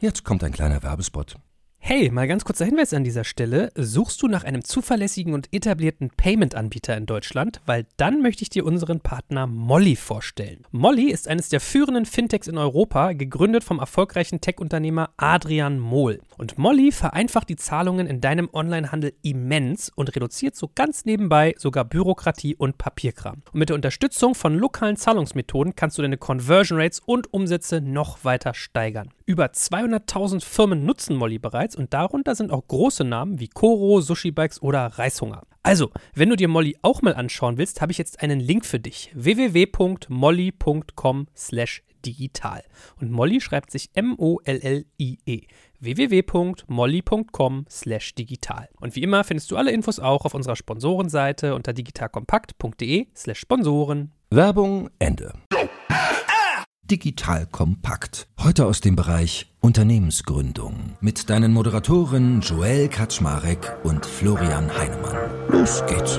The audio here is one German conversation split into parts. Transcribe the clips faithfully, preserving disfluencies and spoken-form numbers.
Jetzt kommt ein kleiner Werbespot. Hey, mal ganz kurzer Hinweis an dieser Stelle. Suchst du nach einem zuverlässigen und etablierten Payment-Anbieter in Deutschland? Weil dann möchte ich dir unseren Partner Molly vorstellen. Molly ist eines der führenden Fintechs in Europa, gegründet vom erfolgreichen Tech-Unternehmer Adrian Mohl. Und Molly vereinfacht die Zahlungen in deinem Onlinehandel immens und reduziert so ganz nebenbei sogar Bürokratie und Papierkram. Und mit der Unterstützung von lokalen Zahlungsmethoden kannst du deine Conversion Rates und Umsätze noch weiter steigern. Über zweihunderttausend Firmen nutzen Molly bereits und darunter sind auch große Namen wie Koro, Sushi Bikes oder Reishunger. Also, wenn du dir Molly auch mal anschauen willst, habe ich jetzt einen Link für dich. w w w punkt molly punkt com slash digital. Und Molly schreibt sich M O L L I E. w w w punkt molly punkt com slash digital. Und wie immer findest du alle Infos auch auf unserer Sponsorenseite unter digitalkompakt punkt de slash Sponsoren. Werbung Ende. Digital Kompakt. Heute aus dem Bereich Unternehmensgründung. Mit deinen Moderatoren Joel Kaczmarek und Florian Heinemann. Los geht's.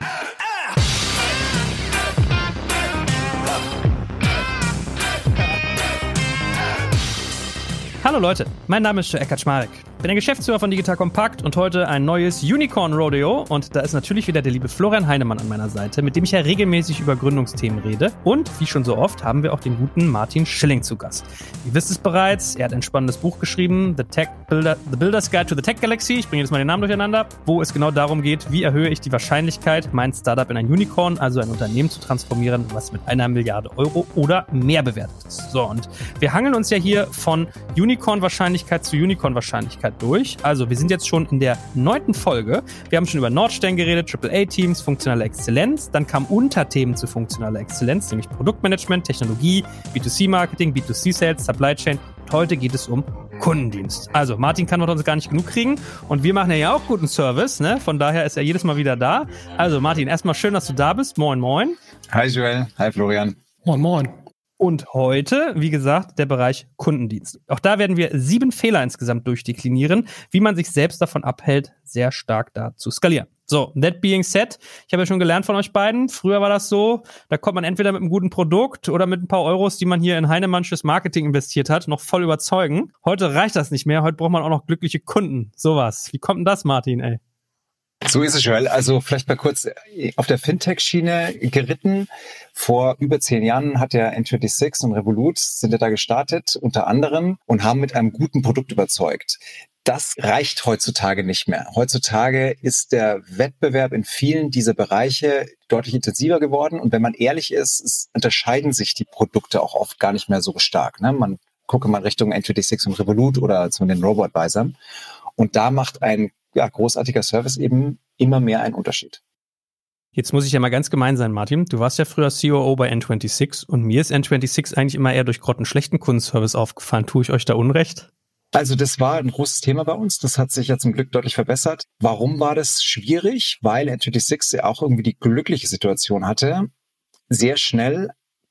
Hallo Leute, mein Name ist Joel Kaczmarek. Ich bin der Geschäftsführer von Digital Kompakt und heute ein neues Unicorn Rodeo. Und da ist natürlich wieder der liebe Florian Heinemann an meiner Seite, mit dem ich ja regelmäßig über Gründungsthemen rede. Und wie schon so oft haben wir auch den guten Martin Schilling zu Gast. Ihr wisst es bereits, er hat ein spannendes Buch geschrieben, The Tech Builder, The Builder's Guide to the Tech Galaxy. Ich bringe jetzt mal den Namen durcheinander, wo es genau darum geht, wie erhöhe ich die Wahrscheinlichkeit, mein Startup in ein Unicorn, also ein Unternehmen zu transformieren, was mit einer Milliarde Euro oder mehr bewertet ist. So, und wir hangeln uns ja hier von Unicorn-Wahrscheinlichkeit zu Unicorn-Wahrscheinlichkeit durch. Also wir sind jetzt schon in der neunten Folge. Wir haben schon über Nordstern geredet, Triple A Teams, funktionale Exzellenz. Dann kamen Unterthemen zu funktionaler Exzellenz, nämlich Produktmanagement, Technologie, B zwei C Marketing, B zwei C Sales, Supply Chain. Und heute geht es um Kundendienst. Also Martin kann uns gar nicht genug kriegen und wir machen ja auch guten Service, ne? Von daher ist er jedes Mal wieder da. Also Martin, erstmal schön, dass du da bist. Moin, moin. Hi Joel, hi Florian. Moin, moin. Und heute, wie gesagt, der Bereich Kundendienst. Auch da werden wir sieben Fehler insgesamt durchdeklinieren, wie man sich selbst davon abhält, sehr stark da zu skalieren. So, that being said, ich habe ja schon gelernt von euch beiden, früher war das so, da kommt man entweder mit einem guten Produkt oder mit ein paar Euros, die man hier in Heinemannsches Marketing investiert hat, noch voll überzeugen. Heute reicht das nicht mehr, heute braucht man auch noch glückliche Kunden. Sowas. Wie kommt denn das, Martin, ey? So ist es, Joel. Also vielleicht mal kurz auf der Fintech-Schiene geritten. Vor über zehn Jahren hat ja N sechsundzwanzig und Revolut sind ja da gestartet, unter anderem, und haben mit einem guten Produkt überzeugt. Das reicht heutzutage nicht mehr. Heutzutage ist der Wettbewerb in vielen dieser Bereiche deutlich intensiver geworden. Und wenn man ehrlich ist, es unterscheiden sich die Produkte auch oft gar nicht mehr so stark. Ne? Man gucke mal Richtung N sechsundzwanzig und Revolut oder zu den Robo-Advisern. Und da macht ein ja, großartiger Service eben immer mehr einen Unterschied. Jetzt muss ich ja mal ganz gemein sein, Martin. Du warst ja früher C O O bei N sechsundzwanzig und mir ist N sechsundzwanzig eigentlich immer eher durch grottenschlechten Kundenservice aufgefallen. Tue ich euch da Unrecht? Also das war ein großes Thema bei uns. Das hat sich ja zum Glück deutlich verbessert. Warum war das schwierig? Weil N sechsundzwanzig ja auch irgendwie die glückliche Situation hatte, sehr schnell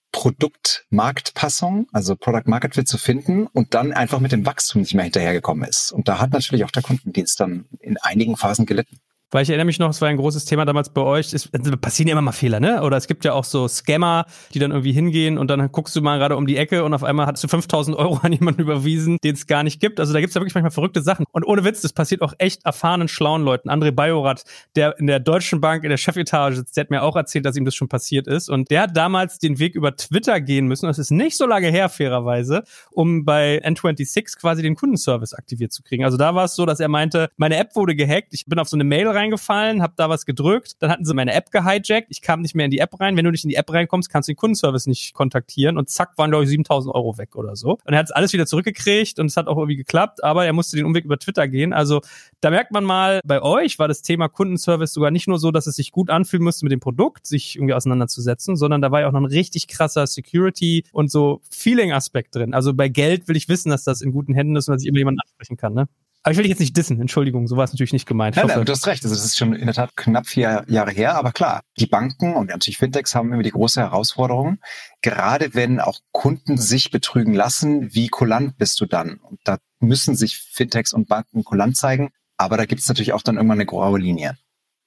Produkt-Marktpassung, also Product-Market-Fit zu finden und dann einfach mit dem Wachstum nicht mehr hinterhergekommen ist. Und da hat natürlich auch der Kundendienst dann in einigen Phasen gelitten. Weil ich erinnere mich noch, es war ein großes Thema damals bei euch. Es passieren ja immer mal Fehler, ne? Oder es gibt ja auch so Scammer, die dann irgendwie hingehen und dann guckst du mal gerade um die Ecke und auf einmal hast du fünftausend Euro an jemanden überwiesen, den es gar nicht gibt. Also da gibt's ja wirklich manchmal verrückte Sachen. Und ohne Witz, das passiert auch echt erfahrenen, schlauen Leuten. André Bajorat, der in der Deutschen Bank in der Chefetage sitzt, der hat mir auch erzählt, dass ihm das schon passiert ist. Und der hat damals den Weg über Twitter gehen müssen, das ist nicht so lange her, fairerweise, um bei N sechsundzwanzig quasi den Kundenservice aktiviert zu kriegen. Also da war es so, dass er meinte, meine App wurde gehackt, ich bin auf so eine Mail reingefallen, hab da was gedrückt, dann hatten sie meine App gehijackt, ich kam nicht mehr in die App rein, wenn du nicht in die App reinkommst, kannst du den Kundenservice nicht kontaktieren und zack, waren glaube ich siebentausend Euro weg oder so. Und er hat es alles wieder zurückgekriegt und es hat auch irgendwie geklappt, aber er musste den Umweg über Twitter gehen. Also da merkt man mal, bei euch war das Thema Kundenservice sogar nicht nur so, dass es sich gut anfühlen musste mit dem Produkt, sich irgendwie auseinanderzusetzen, sondern da war ja auch noch ein richtig krasser Security und so Feeling-Aspekt drin. Also bei Geld will ich wissen, dass das in guten Händen ist und dass ich immer jemanden ansprechen kann, ne? Aber ich will dich jetzt nicht dissen, Entschuldigung, so war es natürlich nicht gemeint. Nein, nein, du hast recht, also das ist schon in der Tat knapp vier Jahre her, aber klar, die Banken und natürlich Fintechs haben immer die große Herausforderung, gerade wenn auch Kunden sich betrügen lassen, wie kulant bist du dann? Und da müssen sich Fintechs und Banken kulant zeigen, aber da gibt es natürlich auch dann irgendwann eine graue Linie.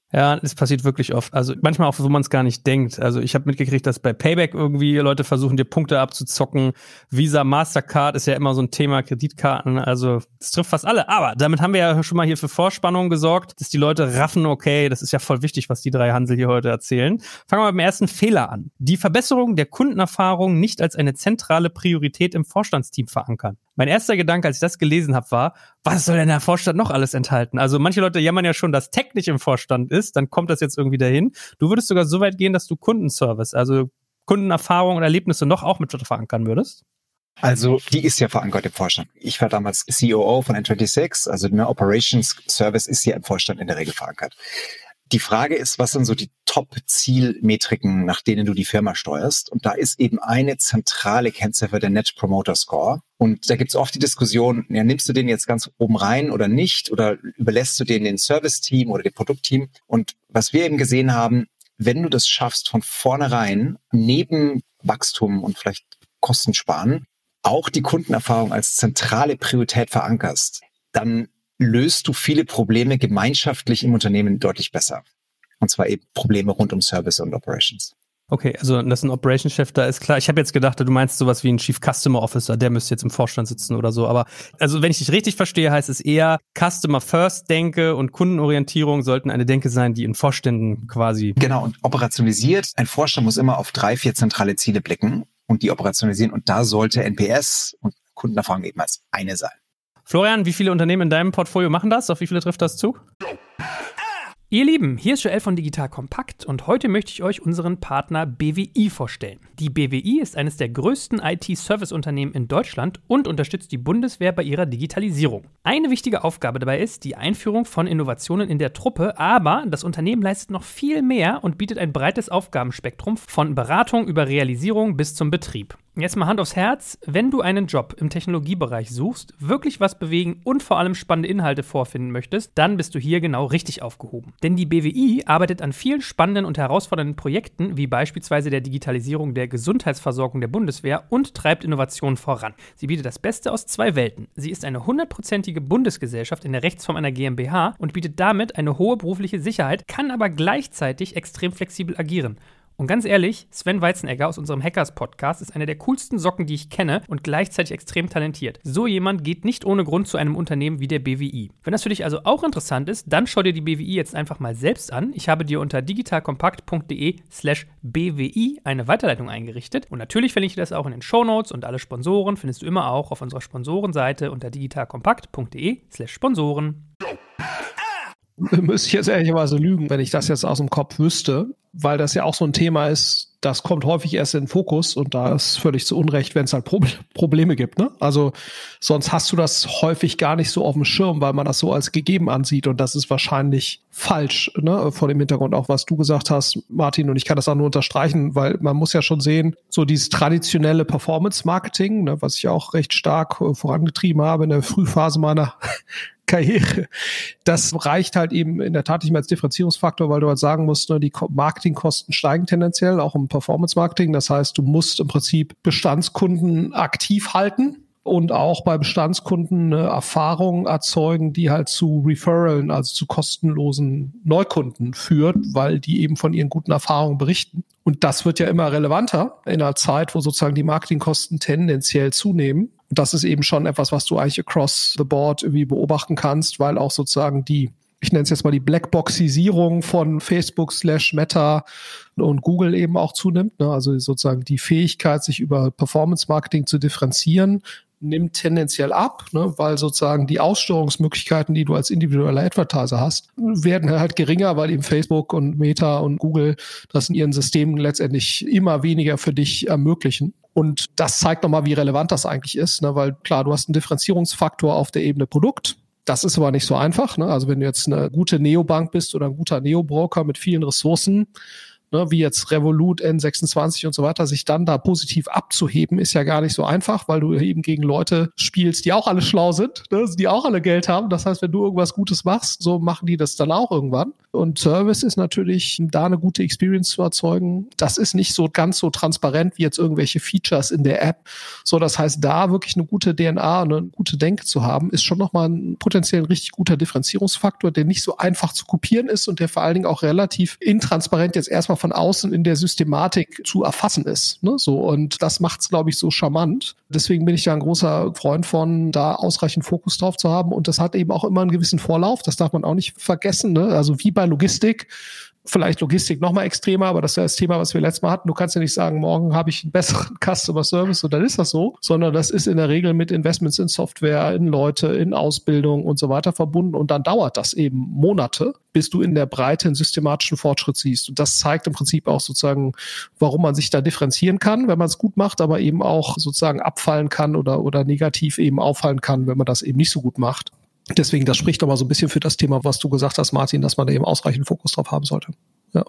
Ja, das passiert wirklich oft. Also manchmal auch, wo man es gar nicht denkt. Also ich habe mitgekriegt, dass bei Payback irgendwie Leute versuchen, dir Punkte abzuzocken. Visa, Mastercard ist ja immer so ein Thema, Kreditkarten. Also das trifft fast alle. Aber damit haben wir ja schon mal hier für Vorspannung gesorgt, dass die Leute raffen, okay, das ist ja voll wichtig, was die drei Hansel hier heute erzählen. Fangen wir mit dem ersten Fehler an. Die Verbesserung der Kundenerfahrung nicht als eine zentrale Priorität im Vorstandsteam verankern. Mein erster Gedanke, als ich das gelesen habe, war, was soll denn der Vorstand noch alles enthalten? Also manche Leute jammern ja schon, dass Tech nicht im Vorstand ist, dann kommt das jetzt irgendwie dahin. Du würdest sogar so weit gehen, dass du Kundenservice, also Kundenerfahrung und Erlebnisse noch auch mit verankern würdest? Also die ist ja verankert im Vorstand. Ich war damals C O O von N sechsundzwanzig, also eine Operations Service ist ja im Vorstand in der Regel verankert. Die Frage ist, was sind so die Top-Zielmetriken, nach denen du die Firma steuerst? Und da ist eben eine zentrale Kennziffer der Net Promoter Score. Und da gibt es oft die Diskussion, ja, nimmst du den jetzt ganz oben rein oder nicht? Oder überlässt du den den Service-Team oder dem Produktteam? Und was wir eben gesehen haben, wenn du das schaffst, von vornherein neben Wachstum und vielleicht Kosten sparen, auch die Kundenerfahrung als zentrale Priorität verankerst, dann löst du viele Probleme gemeinschaftlich im Unternehmen deutlich besser. Und zwar eben Probleme rund um Service und Operations. Okay, also das ist ein Operations-Chef, da ist klar. Ich habe jetzt gedacht, du meinst sowas wie ein Chief Customer Officer, der müsste jetzt im Vorstand sitzen oder so. Aber also wenn ich dich richtig verstehe, heißt es eher Customer First Denke und Kundenorientierung sollten eine Denke sein, die in Vorständen quasi... Genau, und operationalisiert. Ein Vorstand muss immer auf drei, vier zentrale Ziele blicken und die operationalisieren. Und da sollte N P S und Kundenerfahrung eben als eine sein. Florian, wie viele Unternehmen in deinem Portfolio machen das? Auf wie viele trifft das zu? Ihr Lieben, hier ist Joel von Digital Compact und heute möchte ich euch unseren Partner B W I vorstellen. Die B W I ist eines der größten I T-Service-Unternehmen in Deutschland und unterstützt die Bundeswehr bei ihrer Digitalisierung. Eine wichtige Aufgabe dabei ist die Einführung von Innovationen in der Truppe, aber das Unternehmen leistet noch viel mehr und bietet ein breites Aufgabenspektrum von Beratung über Realisierung bis zum Betrieb. Jetzt mal Hand aufs Herz, wenn du einen Job im Technologiebereich suchst, wirklich was bewegen und vor allem spannende Inhalte vorfinden möchtest, dann bist du hier genau richtig aufgehoben. Denn die B W I arbeitet an vielen spannenden und herausfordernden Projekten, wie beispielsweise der Digitalisierung der Gesundheitsversorgung der Bundeswehr und treibt Innovationen voran. Sie bietet das Beste aus zwei Welten. Sie ist eine hundertprozentige Bundesgesellschaft in der Rechtsform einer GmbH und bietet damit eine hohe berufliche Sicherheit, kann aber gleichzeitig extrem flexibel agieren. Und ganz ehrlich, Sven Weizenegger aus unserem Hackers-Podcast ist einer der coolsten Socken, die ich kenne und gleichzeitig extrem talentiert. So jemand geht nicht ohne Grund zu einem Unternehmen wie der B W I. Wenn das für dich also auch interessant ist, dann schau dir die B W I jetzt einfach mal selbst an. Ich habe dir unter digitalkompakt.de slash BWI eine Weiterleitung eingerichtet. Und natürlich verlinke ich das auch in den Shownotes und alle Sponsoren findest du immer auch auf unserer Sponsorenseite unter digitalkompakt.de slash Sponsoren. Müsste ich jetzt ehrlicherweise lügen, wenn ich das jetzt aus dem Kopf wüsste, weil das ja auch so ein Thema ist, das kommt häufig erst in den Fokus und da ist völlig zu Unrecht, wenn es halt Pro- Probleme gibt, ne? Also sonst hast du das häufig gar nicht so auf dem Schirm, weil man das so als gegeben ansieht und das ist wahrscheinlich falsch, ne? Vor dem Hintergrund auch, was du gesagt hast, Martin, und ich kann das auch nur unterstreichen, weil man muss ja schon sehen, so dieses traditionelle Performance-Marketing, ne, was ich auch recht stark äh, vorangetrieben habe in der Frühphase meiner Karriere. Das reicht halt eben in der Tat nicht mehr als Differenzierungsfaktor, weil du halt sagen musst, ne, die Marketingkosten steigen tendenziell, auch im Performance-Marketing. Das heißt, du musst im Prinzip Bestandskunden aktiv halten und auch bei Bestandskunden eine Erfahrung erzeugen, die halt zu Referralen, also zu kostenlosen Neukunden führt, weil die eben von ihren guten Erfahrungen berichten. Und das wird ja immer relevanter in einer Zeit, wo sozusagen die Marketingkosten tendenziell zunehmen. Und das ist eben schon etwas, was du eigentlich across the board irgendwie beobachten kannst, weil auch sozusagen die, ich nenne es jetzt mal die Blackboxisierung von Facebook slash Meta und Google eben auch zunimmt. Ne? Also sozusagen die Fähigkeit, sich über Performance-Marketing zu differenzieren, nimmt tendenziell ab, ne? Weil sozusagen die Aussteuerungsmöglichkeiten, die du als individueller Advertiser hast, werden halt geringer, weil eben Facebook und Meta und Google das in ihren Systemen letztendlich immer weniger für dich ermöglichen. Und das zeigt nochmal, wie relevant das eigentlich ist, ne? Weil klar, du hast einen Differenzierungsfaktor auf der Ebene Produkt. Das ist aber nicht so einfach, ne? Also wenn du jetzt eine gute Neobank bist oder ein guter Neobroker mit vielen Ressourcen, ne, wie jetzt Revolut, N sechsundzwanzig und so weiter, sich dann da positiv abzuheben, ist ja gar nicht so einfach, weil du eben gegen Leute spielst, die auch alle schlau sind, ne, die auch alle Geld haben. Das heißt, wenn du irgendwas Gutes machst, so machen die das dann auch irgendwann. Und Service ist natürlich, da eine gute Experience zu erzeugen. Das ist nicht so ganz so transparent wie jetzt irgendwelche Features in der App. So, das heißt, da wirklich eine gute D N A und eine gute Denke zu haben, ist schon nochmal ein potenziell ein richtig guter Differenzierungsfaktor, der nicht so einfach zu kopieren ist und der vor allen Dingen auch relativ intransparent jetzt erstmal von außen in der Systematik zu erfassen ist. Ne? So, und das macht es, glaube ich, so charmant. Deswegen bin ich da ein großer Freund von, da ausreichend Fokus drauf zu haben. Und das hat eben auch immer einen gewissen Vorlauf. Das darf man auch nicht vergessen. Ne? Also wie bei Logistik. Vielleicht Logistik noch mal extremer, aber das ist ja das Thema, was wir letztes Mal hatten. Du kannst ja nicht sagen, morgen habe ich einen besseren Customer Service und dann ist das so, sondern das ist in der Regel mit Investments in Software, in Leute, in Ausbildung und so weiter verbunden und dann dauert das eben Monate, bis du in der Breite einen systematischen Fortschritt siehst. Und das zeigt im Prinzip auch sozusagen, warum man sich da differenzieren kann, wenn man es gut macht, aber eben auch sozusagen abfallen kann oder, oder negativ eben auffallen kann, wenn man das eben nicht so gut macht. Deswegen, das spricht doch mal so ein bisschen für das Thema, was du gesagt hast, Martin, dass man da eben ausreichend Fokus drauf haben sollte. Ja.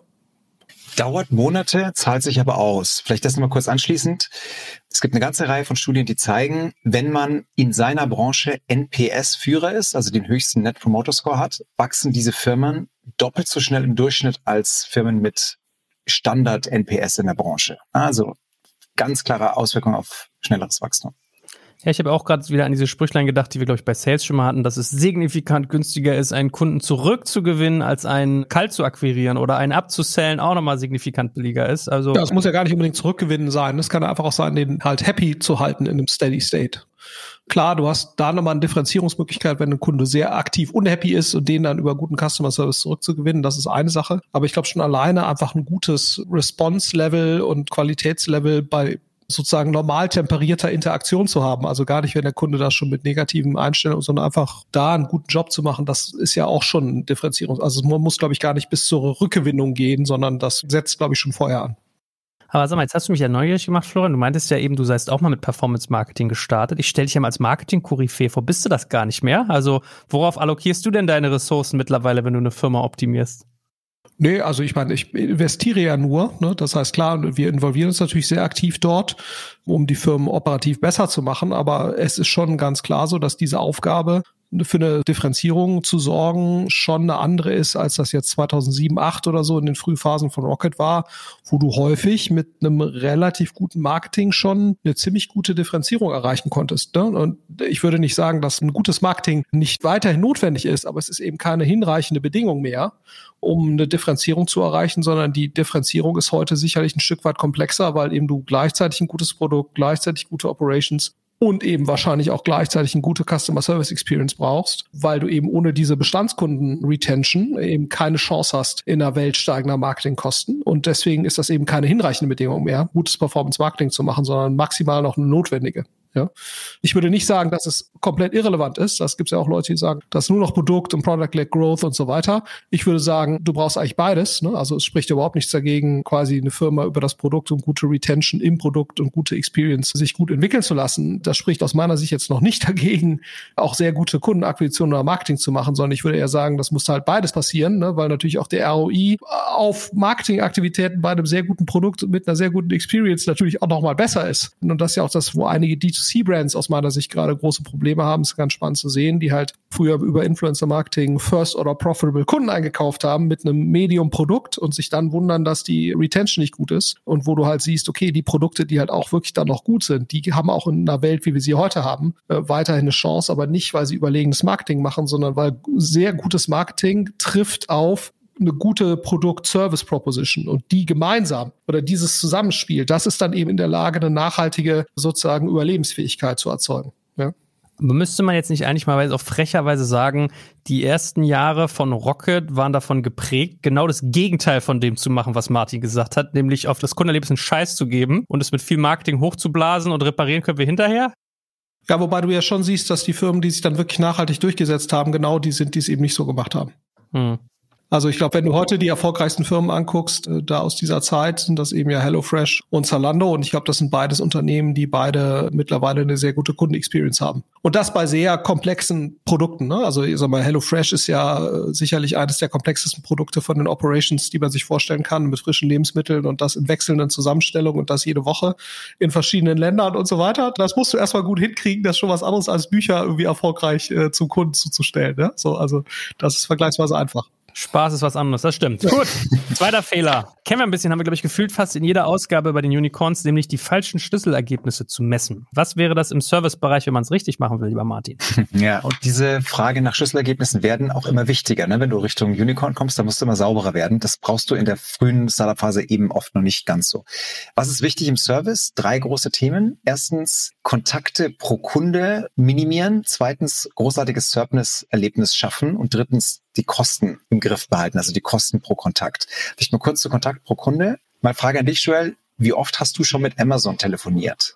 Dauert Monate, zahlt sich aber aus. Vielleicht das nochmal kurz anschließend. Es gibt eine ganze Reihe von Studien, die zeigen, wenn man in seiner Branche N P S-Führer ist, also den höchsten Net Promoter Score hat, wachsen diese Firmen doppelt so schnell im Durchschnitt als Firmen mit Standard-N P S in der Branche. Also ganz klare Auswirkungen auf schnelleres Wachstum. Ja, ich habe auch gerade wieder an diese Sprüchlein gedacht, die wir, glaube ich, bei Sales schon mal hatten, dass es signifikant günstiger ist, einen Kunden zurückzugewinnen, als einen kalt zu akquirieren oder einen abzusellen auch nochmal signifikant billiger ist. Also ja, es muss ja gar nicht unbedingt zurückgewinnen sein. Es kann einfach auch sein, den halt happy zu halten in einem Steady State. Klar, du hast da nochmal eine Differenzierungsmöglichkeit, wenn ein Kunde sehr aktiv unhappy ist und den dann über guten Customer Service zurückzugewinnen, das ist eine Sache. Aber ich glaube schon alleine einfach ein gutes Response-Level und Qualitätslevel bei sozusagen normal temperierter Interaktion zu haben. Also gar nicht, wenn der Kunde das schon mit negativen Einstellungen, sondern einfach da einen guten Job zu machen, das ist ja auch schon eine Differenzierung. Also man muss, glaube ich, gar nicht bis zur Rückgewinnung gehen, sondern das setzt, glaube ich, schon vorher an. Aber sag mal, jetzt hast du mich ja neugierig gemacht, Florian. Du meintest ja eben, du seist auch mal mit Performance-Marketing gestartet. Ich stelle dich ja mal als Marketing-Koryphäe vor. Bist du das gar nicht mehr? Also worauf allokierst du denn deine Ressourcen mittlerweile, wenn du eine Firma optimierst? Nee, also ich meine, ich investiere ja nur, ne? Das heißt, klar, wir involvieren uns natürlich sehr aktiv dort, um die Firmen operativ besser zu machen, aber es ist schon ganz klar so, dass diese Aufgabe für eine Differenzierung zu sorgen schon eine andere ist, als das jetzt zweitausendsieben, acht oder so in den Frühphasen von Rocket war, wo du häufig mit einem relativ guten Marketing schon eine ziemlich gute Differenzierung erreichen konntest. Ne? Und ich würde nicht sagen, dass ein gutes Marketing nicht weiterhin notwendig ist, aber es ist eben keine hinreichende Bedingung mehr, um eine Differenzierung zu erreichen, sondern die Differenzierung ist heute sicherlich ein Stück weit komplexer, weil eben du gleichzeitig ein gutes Produkt, gleichzeitig gute Operations und eben wahrscheinlich auch gleichzeitig eine gute Customer Service Experience brauchst, weil du eben ohne diese Bestandskunden-Retention eben keine Chance hast in einer Welt steigender Marketingkosten. Und deswegen ist das eben keine hinreichende Bedingung mehr, gutes Performance-Marketing zu machen, sondern maximal noch eine notwendige. Ja. Ich würde nicht sagen, dass es komplett irrelevant ist. Das gibt es ja auch Leute, die sagen, das ist nur noch Produkt und Product-led Growth und so weiter. Ich würde sagen, du brauchst eigentlich beides. Ne? Also es spricht überhaupt nichts dagegen, quasi eine Firma über das Produkt und gute Retention im Produkt und gute Experience sich gut entwickeln zu lassen. Das spricht aus meiner Sicht jetzt noch nicht dagegen, auch sehr gute Kundenakquisition oder Marketing zu machen, sondern ich würde eher sagen, das muss halt beides passieren, ne? Weil natürlich auch der R O I auf Marketingaktivitäten bei einem sehr guten Produkt mit einer sehr guten Experience natürlich auch nochmal besser ist. Und das ist ja auch das, wo einige D zwei C Brands aus meiner Sicht gerade große Probleme haben. Es ist ganz spannend zu sehen, die halt früher über Influencer-Marketing First oder Profitable Kunden eingekauft haben mit einem Medium-Produkt und sich dann wundern, dass die Retention nicht gut ist. Und wo du halt siehst, okay, die Produkte, die halt auch wirklich dann noch gut sind, die haben auch in einer Welt, wie wir sie heute haben, äh, weiterhin eine Chance, aber nicht, weil sie überlegenes Marketing machen, sondern weil sehr gutes Marketing trifft auf eine gute Produkt-Service-Proposition und die gemeinsam oder dieses Zusammenspiel, das ist dann eben in der Lage, eine nachhaltige sozusagen Überlebensfähigkeit zu erzeugen. Ja. Müsste man jetzt nicht eigentlich mal auch frecherweise sagen, die ersten Jahre von Rocket waren davon geprägt, genau das Gegenteil von dem zu machen, was Martin gesagt hat, nämlich auf das Kundenerlebnis einen Scheiß zu geben und es mit viel Marketing hochzublasen und reparieren können wir hinterher? Ja, wobei du ja schon siehst, dass die Firmen, die sich dann wirklich nachhaltig durchgesetzt haben, genau die sind, die es eben nicht so gemacht haben. Hm. Also ich glaube, wenn du heute die erfolgreichsten Firmen anguckst, äh, da aus dieser Zeit, sind das eben ja HelloFresh und Zalando. Und ich glaube, das sind beides Unternehmen, die beide mittlerweile eine sehr gute Kundenexperience haben. Und das bei sehr komplexen Produkten. Ne? Also ich sag mal, HelloFresh ist ja äh, sicherlich eines der komplexesten Produkte von den Operations, die man sich vorstellen kann, mit frischen Lebensmitteln und das in wechselnden Zusammenstellungen und das jede Woche in verschiedenen Ländern und so weiter. Das musst du erstmal gut hinkriegen. Das ist schon was anderes, als Bücher irgendwie erfolgreich äh, zum Kunden zuzustellen. Ne? So, also das ist vergleichsweise einfach. Spaß ist was anderes, das stimmt. Gut, zweiter Fehler. Kennen wir ein bisschen, haben wir, glaube ich, gefühlt fast in jeder Ausgabe bei den Unicorns, nämlich die falschen Schlüsselergebnisse zu messen. Was wäre das im Servicebereich, wenn man es richtig machen will, lieber Martin? Ja, und diese Frage nach Schlüsselergebnissen werden auch immer wichtiger. Ne? Wenn du Richtung Unicorn kommst, dann musst du immer sauberer werden. Das brauchst du in der frühen Startup-Phase eben oft noch nicht ganz so. Was ist wichtig im Service? Drei große Themen. Erstens, Kontakte pro Kunde minimieren. Zweitens, großartiges Service-Erlebnis schaffen. Und drittens, die Kosten im Griff behalten, also die Kosten pro Kontakt. Vielleicht mal kurz zu Kontakt pro Kunde. Meine Frage an dich, Joel, wie oft hast du schon mit Amazon telefoniert?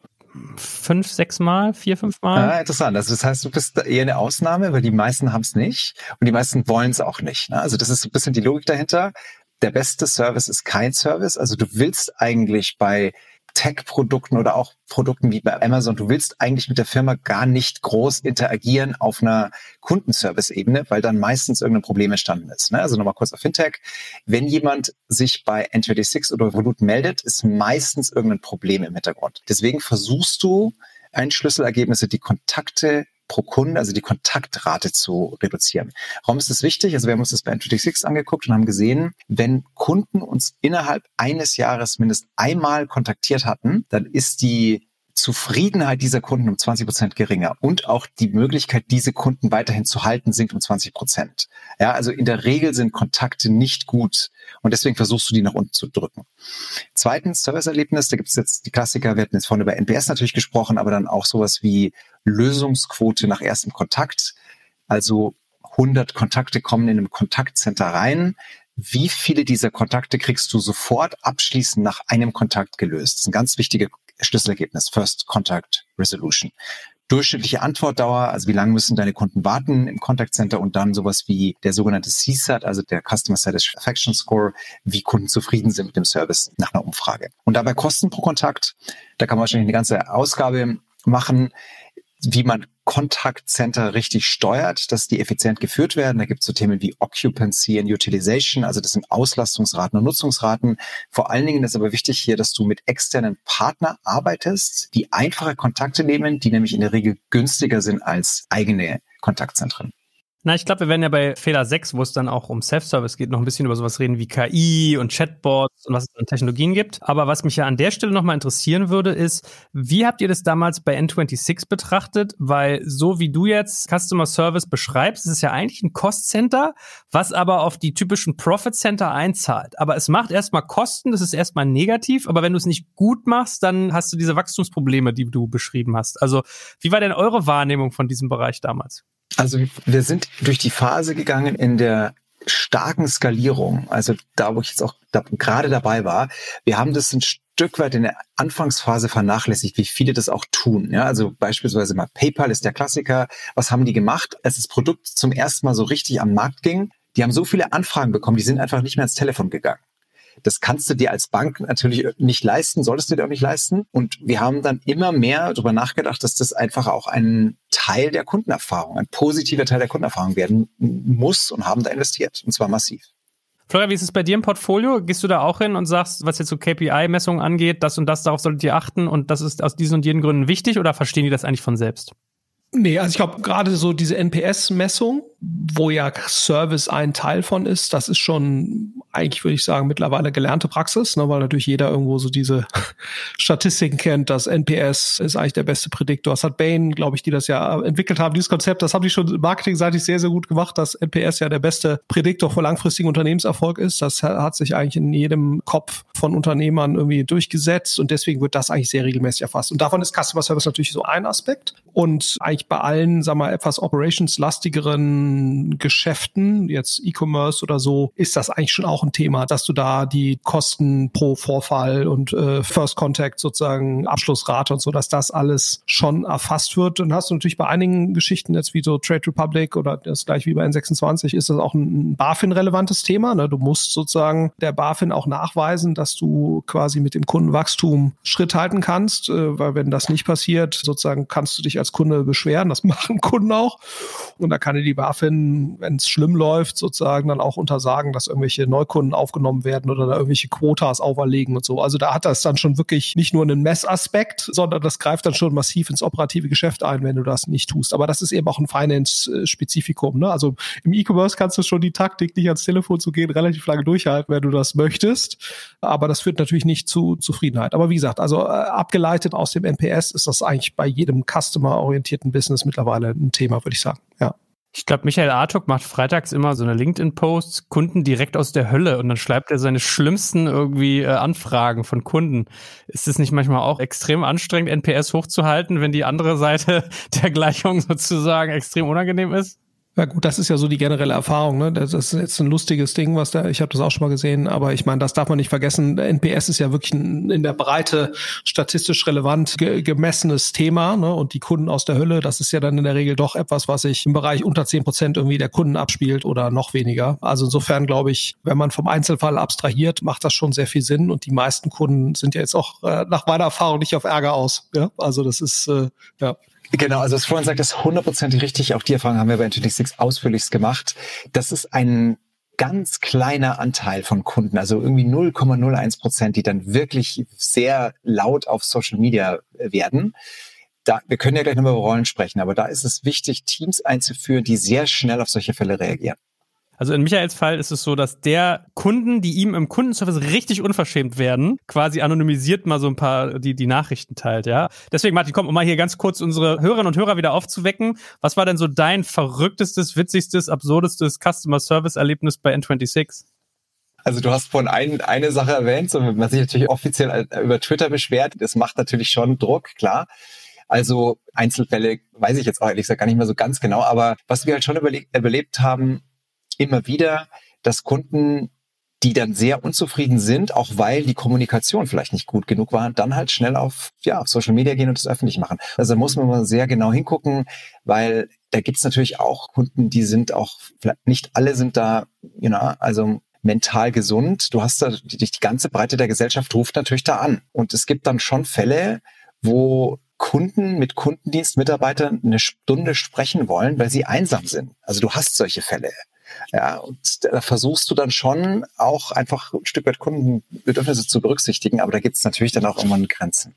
Fünf, sechs Mal, vier, fünf Mal? Ah, interessant. Also das heißt, du bist eher eine Ausnahme, weil die meisten haben es nicht und die meisten wollen es auch nicht. Also das ist so ein bisschen die Logik dahinter. Der beste Service ist kein Service. Also du willst eigentlich bei Tech-Produkten oder auch Produkten wie bei Amazon, du willst eigentlich mit der Firma gar nicht groß interagieren auf einer Kundenservice-Ebene, weil dann meistens irgendein Problem entstanden ist. Also nochmal kurz auf Fintech. Wenn jemand sich bei N sechsundzwanzig oder Revolut meldet, ist meistens irgendein Problem im Hintergrund. Deswegen versuchst du, ein Schlüsselergebnisse, die Kontakte pro Kunde, also die Kontaktrate zu reduzieren. Warum ist das wichtig? Also wir haben uns das bei N sechsundzwanzig angeguckt und haben gesehen, wenn Kunden uns innerhalb eines Jahres mindestens einmal kontaktiert hatten, dann ist die Zufriedenheit dieser Kunden um zwanzig Prozent geringer und auch die Möglichkeit, diese Kunden weiterhin zu halten, sinkt um zwanzig Prozent. Ja, also in der Regel sind Kontakte nicht gut und deswegen versuchst du, die nach unten zu drücken. Zweitens, Serviceerlebnis, da gibt es jetzt die Klassiker, wir hatten jetzt vorhin über N P S natürlich gesprochen, aber dann auch sowas wie Lösungsquote nach erstem Kontakt. Also hundert Kontakte kommen in einem Kontaktcenter rein. Wie viele dieser Kontakte kriegst du sofort abschließend nach einem Kontakt gelöst? Das ist ein ganz wichtiges Schlüsselergebnis, First Contact Resolution. Durchschnittliche Antwortdauer, also wie lange müssen deine Kunden warten im Contact Center und dann sowas wie der sogenannte C SAT, also der Customer Satisfaction Score, wie Kunden zufrieden sind mit dem Service nach einer Umfrage. Und dabei Kosten pro Kontakt, da kann man wahrscheinlich eine ganze Ausgabe machen, wie man Contact Center richtig steuert, dass die effizient geführt werden. Da gibt es so Themen wie Occupancy and Utilization, also das sind Auslastungsraten und Nutzungsraten. Vor allen Dingen ist aber wichtig hier, dass du mit externen Partnern arbeitest, die einfache Kontakte nehmen, die nämlich in der Regel günstiger sind als eigene Kontaktzentren. Na, ich glaube, wir werden ja bei Fehler sechs, wo es dann auch um Self-Service geht, noch ein bisschen über sowas reden wie K I und Chatbots und was es an Technologien gibt. Aber was mich ja an der Stelle nochmal interessieren würde, ist, wie habt ihr das damals bei N sechsundzwanzig betrachtet? Weil so wie du jetzt Customer Service beschreibst, ist es ja eigentlich ein Cost-Center, was aber auf die typischen Profit-Center einzahlt. Aber es macht erstmal Kosten, das ist erstmal negativ, aber wenn du es nicht gut machst, dann hast du diese Wachstumsprobleme, die du beschrieben hast. Also wie war denn eure Wahrnehmung von diesem Bereich damals? Also wir sind durch die Phase gegangen in der starken Skalierung, also da, wo ich jetzt auch da, gerade dabei war. Wir haben das ein Stück weit in der Anfangsphase vernachlässigt, wie viele das auch tun. Ja, also beispielsweise mal PayPal ist der Klassiker. Was haben die gemacht, als das Produkt zum ersten Mal so richtig am Markt ging? Die haben so viele Anfragen bekommen, die sind einfach nicht mehr ans Telefon gegangen. Das kannst du dir als Bank natürlich nicht leisten, solltest du dir auch nicht leisten. Und wir haben dann immer mehr darüber nachgedacht, dass das einfach auch ein Teil der Kundenerfahrung, ein positiver Teil der Kundenerfahrung werden muss und haben da investiert. Und zwar massiv. Florian, wie ist es bei dir im Portfolio? Gehst du da auch hin und sagst, was jetzt so K P I-Messungen angeht, das und das, darauf solltet ihr achten und das ist aus diesen und jenen Gründen wichtig oder verstehen die das eigentlich von selbst? Nee, also ich glaube, gerade so diese N P S-Messung, wo ja Service ein Teil von ist, das ist schon eigentlich, würde ich sagen, mittlerweile gelernte Praxis, ne, weil natürlich jeder irgendwo so diese Statistiken kennt, dass N P S ist eigentlich der beste Prädiktor. Das hat Bain, glaube ich, die das ja entwickelt haben, dieses Konzept, das haben die schon marketingseitig sehr, sehr gut gemacht, dass N P S ja der beste Prädiktor für langfristigen Unternehmenserfolg ist. Das hat sich eigentlich in jedem Kopf von Unternehmern irgendwie durchgesetzt und deswegen wird das eigentlich sehr regelmäßig erfasst. Und davon ist Customer Service natürlich so ein Aspekt und eigentlich eigentlich bei allen, sagen wir mal, etwas operationslastigeren Geschäften, jetzt E-Commerce oder so, ist das eigentlich schon auch ein Thema, dass du da die Kosten pro Vorfall und äh, First Contact sozusagen, Abschlussrate und so, dass das alles schon erfasst wird. Dann hast du natürlich bei einigen Geschichten jetzt wie so Trade Republic oder das gleich wie bei N sechsundzwanzig ist das auch ein BaFin-relevantes Thema. Ne? Du musst sozusagen der BaFin auch nachweisen, dass du quasi mit dem Kundenwachstum Schritt halten kannst, äh, weil wenn das nicht passiert, sozusagen kannst du dich als Kunde beschweren. Das machen Kunden auch. Und da kann dir die BaFin, wenn es schlimm läuft, sozusagen dann auch untersagen, dass irgendwelche Neukunden aufgenommen werden oder da irgendwelche Quotas auferlegen und so. Also da hat das dann schon wirklich nicht nur einen Messaspekt, sondern das greift dann schon massiv ins operative Geschäft ein, wenn du das nicht tust. Aber das ist eben auch ein Finance-Spezifikum. Ne? Also im E-Commerce kannst du schon die Taktik, nicht ans Telefon zu gehen, relativ lange durchhalten, wenn du das möchtest. Aber das führt natürlich nicht zu Zufriedenheit. Aber wie gesagt, also äh, abgeleitet aus dem N P S ist das eigentlich bei jedem customer-orientierten Business mittlerweile ein Thema, würde ich sagen. Ja. Ich glaube, Michael Artuk macht freitags immer so eine LinkedIn-Post, Kunden direkt aus der Hölle, und dann schreibt er seine schlimmsten irgendwie äh, Anfragen von Kunden. Ist es nicht manchmal auch extrem anstrengend, N P S hochzuhalten, wenn die andere Seite der Gleichung sozusagen extrem unangenehm ist? Ja gut, das ist ja so die generelle Erfahrung, ne? Das ist jetzt ein lustiges Ding, was da, ich habe das auch schon mal gesehen, aber ich meine, das darf man nicht vergessen. N P S ist ja wirklich ein, in der Breite statistisch relevant ge- gemessenes Thema, ne? Und die Kunden aus der Hölle, das ist ja dann in der Regel doch etwas, was sich im Bereich unter zehn Prozent irgendwie der Kunden abspielt oder noch weniger. Also insofern glaube ich, wenn man vom Einzelfall abstrahiert, macht das schon sehr viel Sinn, und die meisten Kunden sind ja jetzt auch äh, nach meiner Erfahrung nicht auf Ärger aus. Ja? Also das ist, äh, ja. Genau, also was Florian sagt, das ist hundertprozentig richtig. Auch die Erfahrung haben wir bei N sechsundzwanzig ausführlichst gemacht. Das ist ein ganz kleiner Anteil von Kunden, also irgendwie null Komma null eins Prozent, die dann wirklich sehr laut auf Social Media werden. Da, wir können ja gleich nochmal über Rollen sprechen, aber da ist es wichtig, Teams einzuführen, die sehr schnell auf solche Fälle reagieren. Also in Michaels Fall ist es so, dass der Kunden, die ihm im Kundenservice richtig unverschämt werden, quasi anonymisiert mal so ein paar die die Nachrichten teilt, ja. Deswegen, Martin, komm, um mal hier ganz kurz unsere Hörerinnen und Hörer wieder aufzuwecken. Was war denn so dein verrücktestes, witzigstes, absurdestes Customer-Service-Erlebnis bei N sechsundzwanzig? Also du hast vorhin ein, eine Sache erwähnt, so man sich natürlich offiziell über Twitter beschwert. Das macht natürlich schon Druck, klar. Also Einzelfälle weiß ich jetzt auch ehrlich gesagt gar nicht mehr so ganz genau. Aber was wir halt schon überle- überlebt haben, immer wieder, dass Kunden, die dann sehr unzufrieden sind, auch weil die Kommunikation vielleicht nicht gut genug war, dann halt schnell auf, ja, auf Social Media gehen und das öffentlich machen. Also da muss man mal sehr genau hingucken, weil da gibt's natürlich auch Kunden, die sind auch, nicht alle sind da, you know, also mental gesund. Du hast da, die, die ganze Breite der Gesellschaft ruft natürlich da an. Und es gibt dann schon Fälle, wo Kunden mit Kundendienstmitarbeitern eine Stunde sprechen wollen, weil sie einsam sind. Also du hast solche Fälle. Ja, und da versuchst du dann schon auch einfach ein Stück weit Kundenbedürfnisse zu berücksichtigen, aber da gibt es natürlich dann auch irgendwann Grenzen.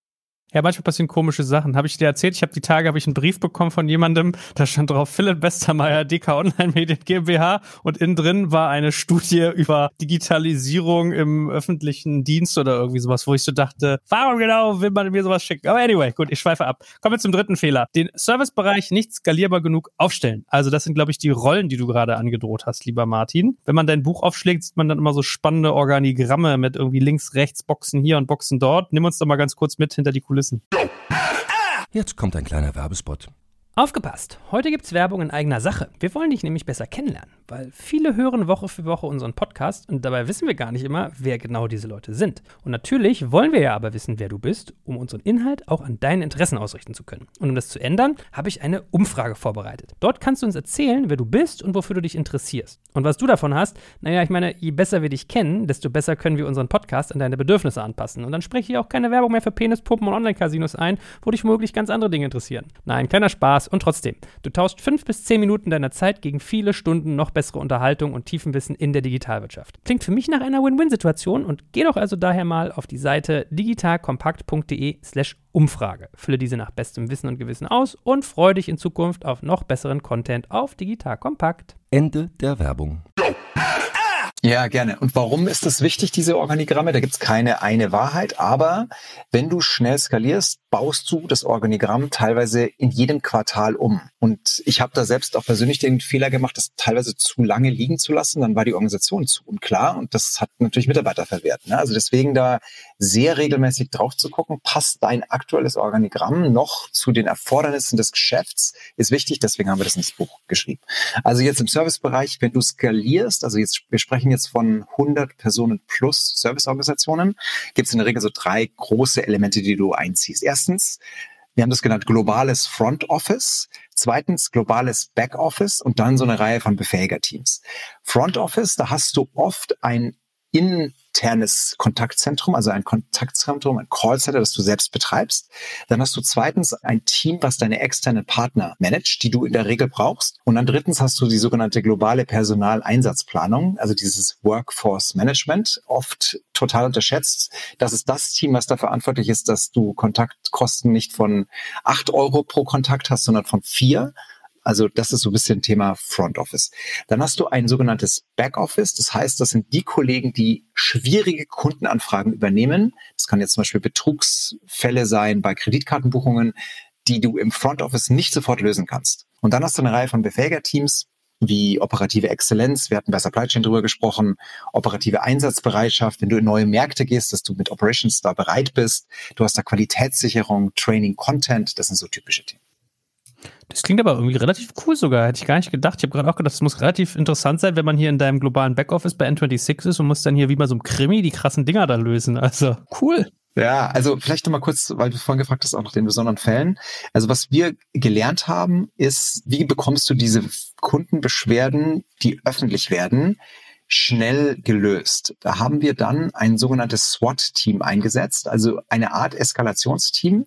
Ja, manchmal passieren komische Sachen. Habe ich dir erzählt, ich habe die Tage habe ich einen Brief bekommen von jemandem, da stand drauf Philipp Westermeier, D K Online Medien GmbH, und innen drin war eine Studie über Digitalisierung im öffentlichen Dienst oder irgendwie sowas, wo ich so dachte, warum genau will man mir sowas schicken? Aber anyway, gut, ich schweife ab. Kommen wir zum dritten Fehler. Den Servicebereich nicht skalierbar genug aufstellen. Also das sind, glaube ich, die Rollen, die du gerade angedroht hast, lieber Martin. Wenn man dein Buch aufschlägt, sieht man dann immer so spannende Organigramme mit irgendwie links, rechts, Boxen hier und Boxen dort. Nimm uns doch mal ganz kurz mit hinter die Kulissen. Jetzt kommt ein kleiner Werbespot. Aufgepasst! Heute gibt's Werbung in eigener Sache. Wir wollen dich nämlich besser kennenlernen, weil viele hören Woche für Woche unseren Podcast und dabei wissen wir gar nicht immer, wer genau diese Leute sind. Und natürlich wollen wir ja aber wissen, wer du bist, um unseren Inhalt auch an deinen Interessen ausrichten zu können. Und um das zu ändern, habe ich eine Umfrage vorbereitet. Dort kannst du uns erzählen, wer du bist und wofür du dich interessierst. Und was du davon hast, naja, ich meine, je besser wir dich kennen, desto besser können wir unseren Podcast an deine Bedürfnisse anpassen. Und dann spreche ich auch keine Werbung mehr für Penispumpen und Online-Casinos ein, wo dich womöglich ganz andere Dinge interessieren. Nein, kleiner Spaß. Und trotzdem, du tauschst fünf bis zehn Minuten deiner Zeit gegen viele Stunden noch bessere Unterhaltung und Tiefenwissen in der Digitalwirtschaft. Klingt für mich nach einer Win-Win-Situation, und geh doch also daher mal auf die Seite digitalkompakt.de slash Umfrage. Fülle diese nach bestem Wissen und Gewissen aus und freue dich in Zukunft auf noch besseren Content auf Digital Kompakt. Ende der Werbung. Ja, gerne. Und warum ist das wichtig, diese Organigramme? Da gibt's keine eine Wahrheit, aber wenn du schnell skalierst, baust du das Organigramm teilweise in jedem Quartal um. Und ich habe da selbst auch persönlich den Fehler gemacht, das teilweise zu lange liegen zu lassen. Dann war die Organisation zu unklar und das hat natürlich Mitarbeiter verwehrt. Ne? Also deswegen da sehr regelmäßig drauf zu gucken, passt dein aktuelles Organigramm noch zu den Erfordernissen des Geschäfts, ist wichtig. Deswegen haben wir das ins Buch geschrieben. Also jetzt im Servicebereich, wenn du skalierst, also jetzt wir sprechen jetzt von hundert Personen plus Serviceorganisationen, gibt es in der Regel so drei große Elemente, die du einziehst. Erstens, wir haben das genannt globales Front Office. Zweitens globales Back Office und dann so eine Reihe von Befähigerteams. Front Office, da hast du oft ein internes Kontaktzentrum, also ein Kontaktzentrum, ein Callcenter, das du selbst betreibst. Dann hast du zweitens ein Team, was deine externen Partner managt, die du in der Regel brauchst. Und dann drittens hast du die sogenannte globale Personaleinsatzplanung, also dieses Workforce Management, oft total unterschätzt. Das ist das Team, was da verantwortlich ist, dass du Kontaktkosten nicht von acht Euro pro Kontakt hast, sondern von vier. Also das ist so ein bisschen Thema Front Office. Dann hast du ein sogenanntes Back Office. Das heißt, das sind die Kollegen, die schwierige Kundenanfragen übernehmen. Das kann jetzt zum Beispiel Betrugsfälle sein bei Kreditkartenbuchungen, die du im Front Office nicht sofort lösen kannst. Und dann hast du eine Reihe von Befähigerteams wie operative Exzellenz. Wir hatten bei Supply Chain drüber gesprochen. Operative Einsatzbereitschaft, wenn du in neue Märkte gehst, dass du mit Operations da bereit bist. Du hast da Qualitätssicherung, Training, Content. Das sind so typische Themen. Das klingt aber irgendwie relativ cool sogar. Hätte ich gar nicht gedacht. Ich habe gerade auch gedacht, das muss relativ interessant sein, wenn man hier in deinem globalen Backoffice bei N sechsundzwanzig ist und muss dann hier wie bei so einem Krimi die krassen Dinger da lösen. Also cool. Ja, also vielleicht noch mal kurz, weil du vorhin gefragt hast, auch nach den besonderen Fällen. Also was wir gelernt haben, ist, wie bekommst du diese Kundenbeschwerden, die öffentlich werden, schnell gelöst. Da haben wir dann ein sogenanntes SWAT-Team eingesetzt, also eine Art Eskalationsteam,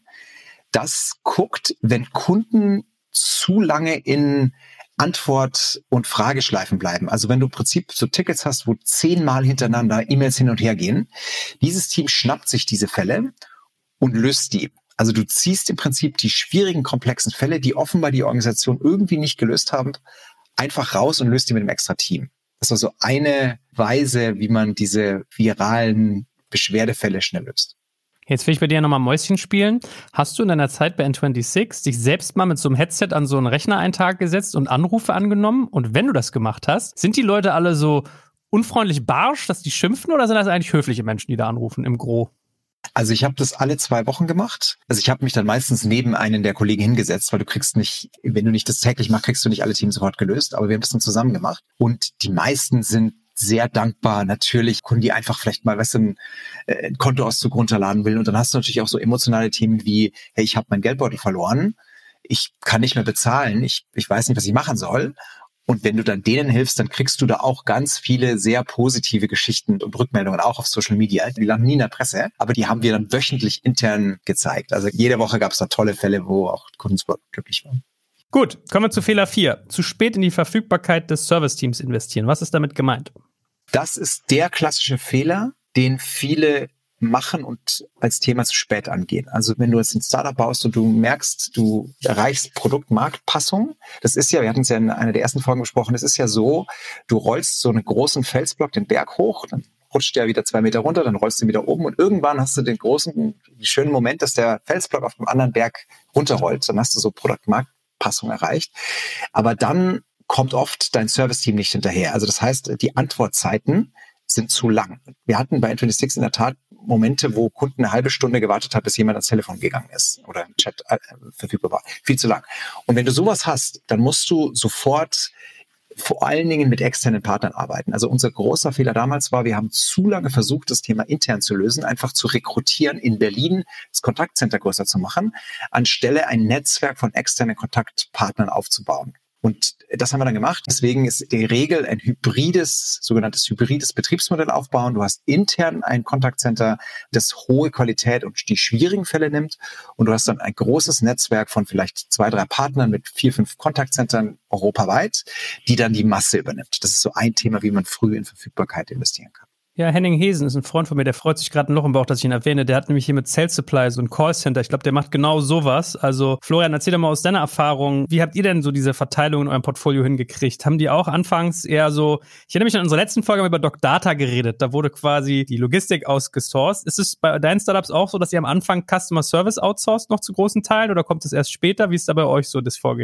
das guckt, wenn Kunden zu lange in Antwort- und Frageschleifen bleiben. Also wenn du im Prinzip so Tickets hast, wo zehnmal hintereinander E-Mails hin und her gehen, dieses Team schnappt sich diese Fälle und löst die. Also du ziehst im Prinzip die schwierigen, komplexen Fälle, die offenbar die Organisation irgendwie nicht gelöst haben, einfach raus und löst die mit einem extra Team. Das war so eine Weise, wie man diese viralen Beschwerdefälle schnell löst. Jetzt will ich bei dir nochmal Mäuschen spielen. Hast du in deiner Zeit bei N sechsundzwanzig dich selbst mal mit so einem Headset an so einen Rechner einen Tag gesetzt und Anrufe angenommen? Und wenn du das gemacht hast, sind die Leute alle so unfreundlich barsch, dass die schimpfen, oder sind das eigentlich höfliche Menschen, die da anrufen im Gros? Also ich habe das alle zwei Wochen gemacht. Also ich habe mich dann meistens neben einen der Kollegen hingesetzt, weil du kriegst nicht, wenn du nicht das täglich machst, kriegst du nicht alle Teams sofort gelöst. Aber wir haben das dann zusammen gemacht. Und die meisten sind sehr dankbar. Natürlich Kunden, die einfach vielleicht mal, weißt du, ein, ein Kontoauszug runterladen will. Und dann hast du natürlich auch so emotionale Themen wie, hey, ich habe meinen Geldbeutel verloren. Ich kann nicht mehr bezahlen. Ich, ich weiß nicht, was ich machen soll. Und wenn du dann denen hilfst, dann kriegst du da auch ganz viele sehr positive Geschichten und Rückmeldungen, auch auf Social Media. Die landen nie in der Presse, aber die haben wir dann wöchentlich intern gezeigt. Also jede Woche gab es da tolle Fälle, wo auch Kunden super glücklich waren. Gut, kommen wir zu Fehler vier. Zu spät in die Verfügbarkeit des Serviceteams investieren. Was ist damit gemeint? Das ist der klassische Fehler, den viele machen und als Thema zu spät angehen. Also wenn du jetzt ein Startup baust und du merkst, du erreichst Produkt-Marktpassung, das ist ja, wir hatten es ja in einer der ersten Folgen besprochen, das ist ja so, du rollst so einen großen Felsblock den Berg hoch, dann rutscht der wieder zwei Meter runter, dann rollst du ihn wieder oben und irgendwann hast du den großen, schönen Moment, dass der Felsblock auf dem anderen Berg runterrollt. Dann hast du so Produkt-Marktpassung erreicht. Aber dann kommt oft dein Service-Team nicht hinterher. Also das heißt, die Antwortzeiten sind zu lang. Wir hatten bei N sechsundzwanzig in der Tat Momente, wo Kunden eine halbe Stunde gewartet hat, bis jemand ans Telefon gegangen ist oder im Chat äh, verfügbar war. Viel zu lang. Und wenn du sowas hast, dann musst du sofort vor allen Dingen mit externen Partnern arbeiten. Also unser großer Fehler damals war, wir haben zu lange versucht, das Thema intern zu lösen, einfach zu rekrutieren, in Berlin das Kontaktcenter größer zu machen, anstelle ein Netzwerk von externen Kontaktpartnern aufzubauen. Und das haben wir dann gemacht. Deswegen ist die Regel ein hybrides, sogenanntes hybrides Betriebsmodell aufbauen. Du hast intern ein Kontaktcenter, das hohe Qualität und die schwierigen Fälle nimmt. Und du hast dann ein großes Netzwerk von vielleicht zwei, drei Partnern mit vier, fünf Kontaktzentren europaweit, die dann die Masse übernimmt. Das ist so ein Thema, wie man früh in Verfügbarkeit investieren kann. Ja, Henning Hesen ist ein Freund von mir, der freut sich gerade ein Loch im Bauch, dass ich ihn erwähne. Der hat nämlich hier mit Sales Supply so ein Callcenter. Ich glaube, der macht genau sowas. Also Florian, erzähl doch mal aus deiner Erfahrung, wie habt ihr denn so diese Verteilung in eurem Portfolio hingekriegt? Haben die auch anfangs eher so, ich erinnere mich an unsere letzten Folge, haben wir über Doc Data geredet. Da wurde quasi die Logistik ausgesourced. Ist es bei deinen Startups auch so, dass ihr am Anfang Customer Service outsourced noch zu großen Teilen oder kommt es erst später? Wie ist da bei euch so das Vorgehen?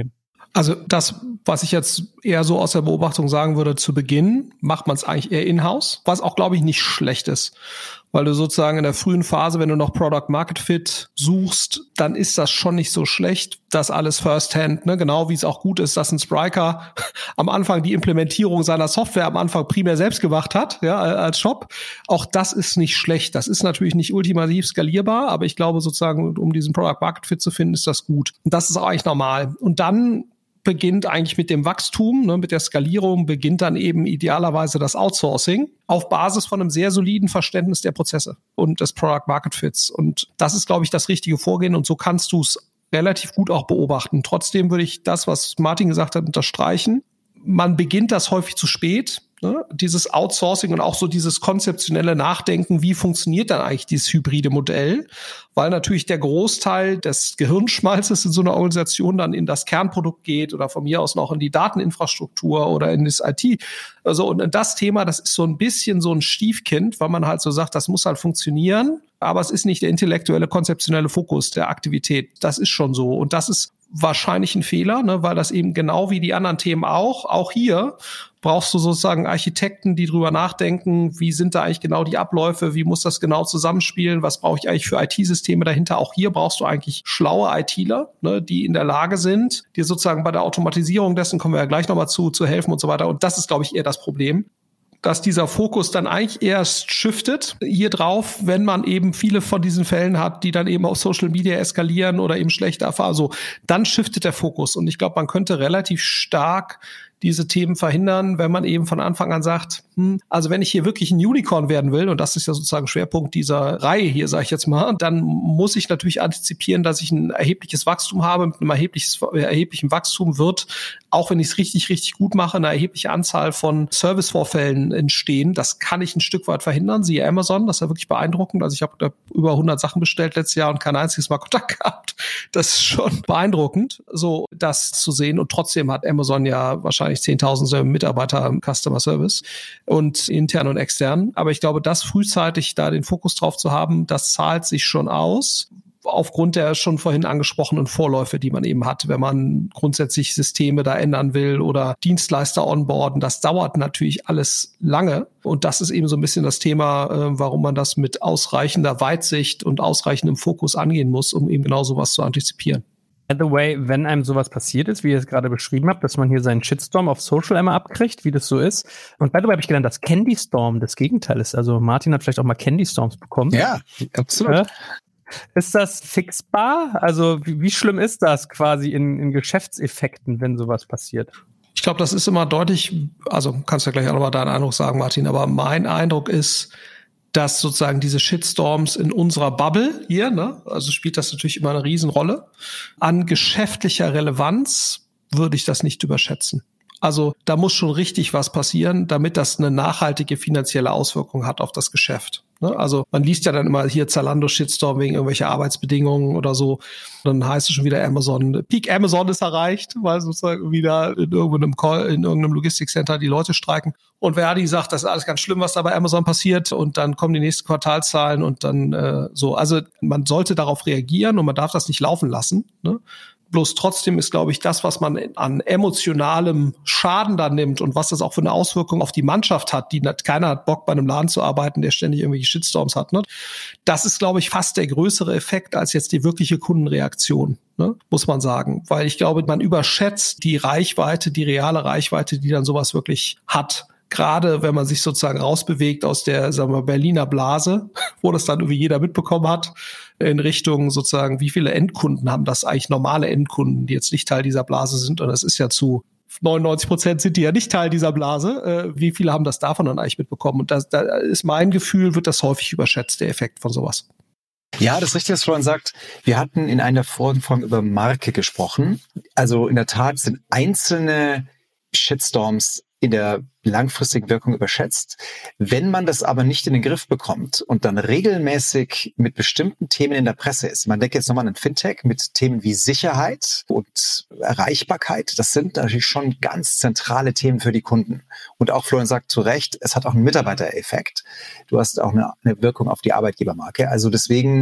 Also das, was ich jetzt eher so aus der Beobachtung sagen würde, zu Beginn macht man es eigentlich eher in-house, was auch, glaube ich, nicht schlecht ist. Weil du sozusagen in der frühen Phase, wenn du noch Product Market Fit suchst, dann ist das schon nicht so schlecht, das alles First-Hand, ne? Genau wie es auch gut ist, dass ein Spryker am Anfang die Implementierung seiner Software am Anfang primär selbst gemacht hat, ja, als Shop. Auch das ist nicht schlecht. Das ist natürlich nicht ultimativ skalierbar, aber ich glaube sozusagen, um diesen Product Market Fit zu finden, ist das gut. Und das ist auch eigentlich normal. Und dann beginnt eigentlich mit dem Wachstum, ne, mit der Skalierung, beginnt dann eben idealerweise das Outsourcing auf Basis von einem sehr soliden Verständnis der Prozesse und des Product Market Fits. Und das ist, glaube ich, das richtige Vorgehen und so kannst du es relativ gut auch beobachten. Trotzdem würde ich das, was Martin gesagt hat, unterstreichen. Man beginnt das häufig zu spät, ne? Dieses Outsourcing und auch so dieses konzeptionelle Nachdenken, wie funktioniert dann eigentlich dieses hybride Modell? Weil natürlich der Großteil des Gehirnschmalzes in so einer Organisation dann in das Kernprodukt geht oder von mir aus noch in die Dateninfrastruktur oder in das I T. Also und das Thema, das ist so ein bisschen so ein Stiefkind, weil man halt so sagt, das muss halt funktionieren, aber es ist nicht der intellektuelle, konzeptionelle Fokus der Aktivität. Das ist schon so und das ist wahrscheinlich ein Fehler, ne, weil das eben genau wie die anderen Themen auch, auch hier brauchst du sozusagen Architekten, die drüber nachdenken, wie sind da eigentlich genau die Abläufe, wie muss das genau zusammenspielen, was brauche ich eigentlich für I T-Systeme dahinter. Auch hier brauchst du eigentlich schlaue ITler, ne, die in der Lage sind, dir sozusagen bei der Automatisierung dessen, kommen wir ja gleich nochmal zu, zu helfen und so weiter. Und das ist, glaube ich, eher das Problem, dass dieser Fokus dann eigentlich erst shiftet hier drauf, wenn man eben viele von diesen Fällen hat, die dann eben auf Social Media eskalieren oder eben schlechte Erfahrungen. Also dann shiftet der Fokus. Und ich glaube, man könnte relativ stark diese Themen verhindern, wenn man eben von Anfang an sagt, hm, also wenn ich hier wirklich ein Unicorn werden will, und das ist ja sozusagen Schwerpunkt dieser Reihe hier, sage ich jetzt mal, dann muss ich natürlich antizipieren, dass ich ein erhebliches Wachstum habe. Mit einem erhebliches, erheblichen Wachstum wird, auch wenn ich es richtig, richtig gut mache, eine erhebliche Anzahl von Servicevorfällen entstehen. Das kann ich ein Stück weit verhindern. Siehe Amazon, das ist ja wirklich beeindruckend. Also ich habe da über hundert Sachen bestellt letztes Jahr und kein einziges Mal Kontakt gehabt. Das ist schon beeindruckend, so das zu sehen. Und trotzdem hat Amazon ja wahrscheinlich zehntausende Mitarbeiter im Customer Service und intern und extern. Aber ich glaube, das frühzeitig da den Fokus drauf zu haben, das zahlt sich schon aus. Aufgrund der schon vorhin angesprochenen Vorläufe, die man eben hat, wenn man grundsätzlich Systeme da ändern will oder Dienstleister onboarden, das dauert natürlich alles lange. Und das ist eben so ein bisschen das Thema, äh, warum man das mit ausreichender Weitsicht und ausreichendem Fokus angehen muss, um eben genau sowas zu antizipieren. By the way, wenn einem sowas passiert ist, wie ihr es gerade beschrieben habt, dass man hier seinen Shitstorm auf Social einmal abkriegt, wie das so ist. Und by the way habe ich gelernt, dass Candy Storm das Gegenteil ist. Also Martin hat vielleicht auch mal Candy Storms bekommen. Ja, absolut. Äh, ist das fixbar? Also wie, wie schlimm ist das quasi in, in Geschäftseffekten, wenn sowas passiert? Ich glaube, das ist immer deutlich, also kannst du ja gleich auch nochmal deinen Eindruck sagen, Martin, aber mein Eindruck ist, dass sozusagen diese Shitstorms in unserer Bubble hier, ne, also spielt das natürlich immer eine Riesenrolle. An geschäftlicher Relevanz würde ich das nicht überschätzen. Also da muss schon richtig was passieren, damit das eine nachhaltige finanzielle Auswirkung hat auf das Geschäft. Ne? Also man liest ja dann immer hier Zalando-Shitstorm wegen irgendwelcher Arbeitsbedingungen oder so. Dann heißt es schon wieder Amazon, Peak Amazon ist erreicht, weil sozusagen wieder in irgendeinem Call, in irgendeinem Logistikcenter die Leute streiken. Und Verdi sagt, das ist alles ganz schlimm, was da bei Amazon passiert. Und dann kommen die nächsten Quartalszahlen und dann äh, so. Also man sollte darauf reagieren und man darf das nicht laufen lassen, ne? Bloß trotzdem ist, glaube ich, das, was man an emotionalem Schaden da nimmt und was das auch für eine Auswirkung auf die Mannschaft hat, die keiner hat Bock, bei einem Laden zu arbeiten, der ständig irgendwelche Shitstorms hat. Ne? Das ist, glaube ich, fast der größere Effekt als jetzt die wirkliche Kundenreaktion, ne? Muss man sagen. Weil ich glaube, man überschätzt die Reichweite, die reale Reichweite, die dann sowas wirklich hat. Gerade wenn man sich sozusagen rausbewegt aus der, sagen wir, Berliner Blase, wo das dann irgendwie jeder mitbekommen hat, in Richtung sozusagen, wie viele Endkunden haben das eigentlich, normale Endkunden, die jetzt nicht Teil dieser Blase sind. Und das ist ja zu neunundneunzig Prozent sind die ja nicht Teil dieser Blase. Äh, wie viele haben das davon dann eigentlich mitbekommen? Und das, da ist mein Gefühl, wird das häufig überschätzt, der Effekt von sowas. Ja, das ist richtig, was Florian sagt. Wir hatten in einer vorigen Folge über Marke gesprochen. Also in der Tat sind einzelne Shitstorms in der langfristigen Wirkung überschätzt. Wenn man das aber nicht in den Griff bekommt und dann regelmäßig mit bestimmten Themen in der Presse ist, man denkt jetzt nochmal an Fintech mit Themen wie Sicherheit und Erreichbarkeit, das sind natürlich schon ganz zentrale Themen für die Kunden. Und auch Florian sagt zu Recht, es hat auch einen Mitarbeitereffekt. Du hast auch eine, eine Wirkung auf die Arbeitgebermarke. Also deswegen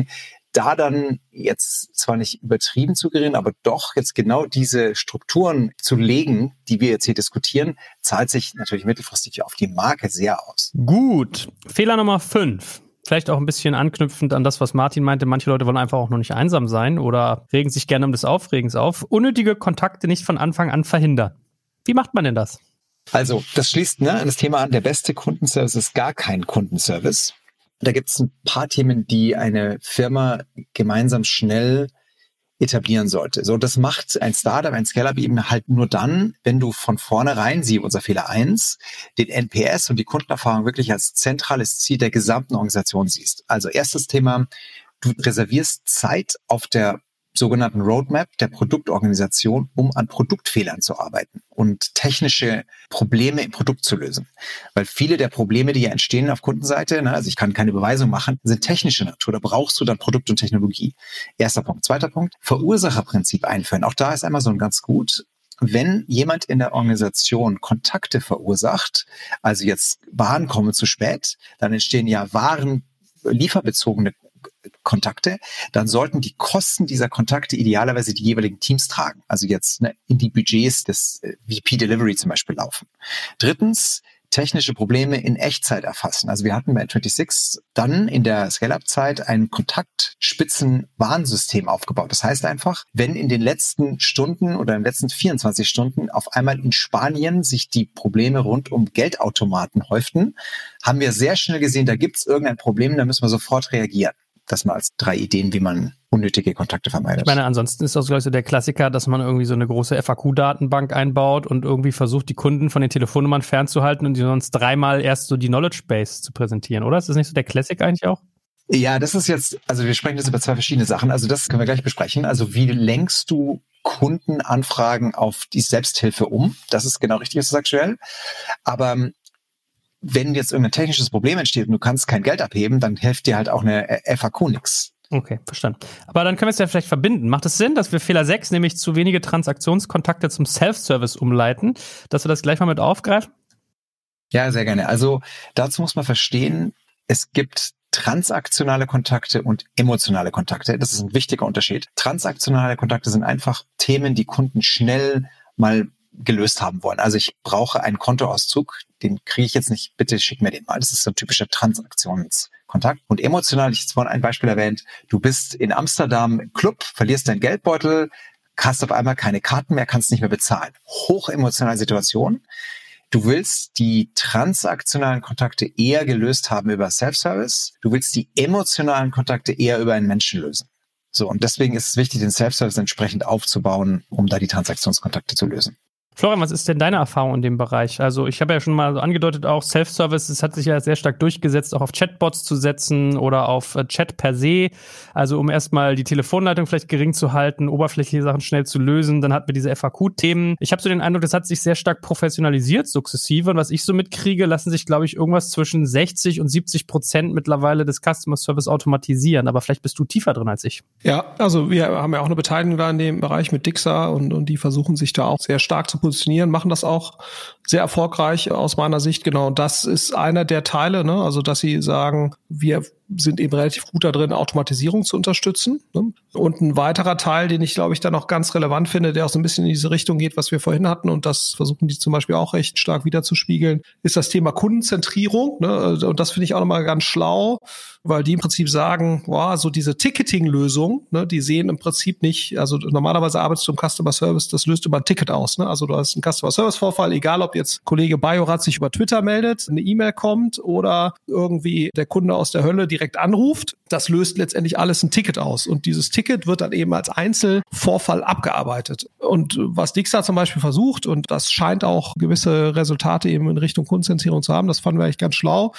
da dann jetzt zwar nicht übertrieben zu gering, aber doch jetzt genau diese Strukturen zu legen, die wir jetzt hier diskutieren, zahlt sich natürlich mittelfristig auf die Marke sehr aus. Gut. Fehler Nummer fünf. Vielleicht auch ein bisschen anknüpfend an das, was Martin meinte. Manche Leute wollen einfach auch noch nicht einsam sein oder regen sich gerne um des Aufregens auf. Unnötige Kontakte nicht von Anfang an verhindern. Wie macht man denn das? Also, das schließt ne, an das Thema an, der beste Kundenservice ist gar kein Kundenservice. Da gibt es ein paar Themen, die eine Firma gemeinsam schnell etablieren sollte. So, das macht ein Startup, ein Scale-Up eben halt nur dann, wenn du von vornherein, siehe unser Fehler eins, den N P S und die Kundenerfahrung wirklich als zentrales Ziel der gesamten Organisation siehst. Also erstes Thema, du reservierst Zeit auf der sogenannten Roadmap der Produktorganisation, um an Produktfehlern zu arbeiten und technische Probleme im Produkt zu lösen. Weil viele der Probleme, die ja entstehen auf Kundenseite, ne, also ich kann keine Beweisung machen, sind technische Natur. Da brauchst du dann Produkt und Technologie. Erster Punkt. Zweiter Punkt, Verursacherprinzip einführen. Auch da ist Amazon ganz gut. Wenn jemand in der Organisation Kontakte verursacht, also jetzt Waren kommen zu spät, dann entstehen ja Waren lieferbezogene Kontakte, dann sollten die Kosten dieser Kontakte idealerweise die jeweiligen Teams tragen. Also jetzt ne, in die Budgets des äh, V P Delivery zum Beispiel laufen. Drittens, technische Probleme in Echtzeit erfassen. Also wir hatten bei N sechsundzwanzig dann in der Scale-Up-Zeit ein Kontaktspitzen-Warnsystem aufgebaut. Das heißt einfach, wenn in den letzten Stunden oder in den letzten vierundzwanzig Stunden auf einmal in Spanien sich die Probleme rund um Geldautomaten häuften, haben wir sehr schnell gesehen, da gibt es irgendein Problem, da müssen wir sofort reagieren. Das mal als drei Ideen, wie man unnötige Kontakte vermeidet. Ich meine, ansonsten ist das, glaube ich, so der Klassiker, dass man irgendwie so eine große F A Q-Datenbank einbaut und irgendwie versucht, die Kunden von den Telefonnummern fernzuhalten und die sonst dreimal erst so die Knowledge Base zu präsentieren, oder? Ist das nicht so der Classic eigentlich auch? Ja, das ist jetzt, also wir sprechen jetzt über zwei verschiedene Sachen. Also das können wir gleich besprechen. Also wie lenkst du Kundenanfragen auf die Selbsthilfe um? Das ist genau richtig, was du sagst, Joel. Aber wenn jetzt irgendein technisches Problem entsteht und du kannst kein Geld abheben, dann hilft dir halt auch eine F A Q nix. Okay, verstanden. Aber dann können wir es ja vielleicht verbinden. Macht es Sinn, dass wir Fehler sechs, nämlich zu wenige Transaktionskontakte zum Self-Service umleiten, dass wir das gleich mal mit aufgreifen? Ja, sehr gerne. Also dazu muss man verstehen, es gibt transaktionale Kontakte und emotionale Kontakte. Das ist ein wichtiger Unterschied. Transaktionale Kontakte sind einfach Themen, die Kunden schnell mal gelöst haben wollen. Also ich brauche einen Kontoauszug, den kriege ich jetzt nicht, bitte schick mir den mal. Das ist so ein typischer Transaktionskontakt. Und emotional, ich habe vorhin ein Beispiel erwähnt, du bist in Amsterdam im Club, verlierst deinen Geldbeutel, hast auf einmal keine Karten mehr, kannst nicht mehr bezahlen. Hochemotionale Situation. Du willst die transaktionalen Kontakte eher gelöst haben über Self-Service. Du willst die emotionalen Kontakte eher über einen Menschen lösen. So, und deswegen ist es wichtig, den Self-Service entsprechend aufzubauen, um da die Transaktionskontakte zu lösen. Florian, was ist denn deine Erfahrung in dem Bereich? Also ich habe ja schon mal so angedeutet, auch Self-Service, es hat sich ja sehr stark durchgesetzt, auch auf Chatbots zu setzen oder auf äh, Chat per se. Also um erstmal die Telefonleitung vielleicht gering zu halten, oberflächliche Sachen schnell zu lösen. Dann hatten wir diese F A Q-Themen. Ich habe so den Eindruck, das hat sich sehr stark professionalisiert, sukzessive. Und was ich so mitkriege, lassen sich, glaube ich, irgendwas zwischen sechzig und siebzig Prozent mittlerweile des Customer Service automatisieren. Aber vielleicht bist du tiefer drin als ich. Ja, also wir haben ja auch eine Beteiligung da in dem Bereich mit Dixa und, und die versuchen sich da auch sehr stark zu positionieren, machen das auch sehr erfolgreich aus meiner Sicht. Genau, das ist einer der Teile, ne? Also dass sie sagen, wir sind eben relativ gut da drin, Automatisierung zu unterstützen. Ne? Und ein weiterer Teil, den ich, glaube ich, dann auch ganz relevant finde, der auch so ein bisschen in diese Richtung geht, was wir vorhin hatten, und das versuchen die zum Beispiel auch recht stark wiederzuspiegeln, ist das Thema Kundenzentrierung. Ne? Und das finde ich auch nochmal ganz schlau, weil die im Prinzip sagen, wow, so diese Ticketing-Lösung, ne, die sehen im Prinzip nicht, also normalerweise arbeitest du im Customer Service, das löst über ein Ticket aus. Ne? Also du hast einen Customer Service-Vorfall, egal ob jetzt Kollege Bajorat sich über Twitter meldet, eine E-Mail kommt oder irgendwie der Kunde aus der Hölle direkt anruft, das löst letztendlich alles ein Ticket aus. Und dieses Ticket wird dann eben als Einzelvorfall abgearbeitet. Und was Dixa zum Beispiel versucht, und das scheint auch gewisse Resultate eben in Richtung Kundenzentrierung zu haben, das fanden wir eigentlich ganz schlau,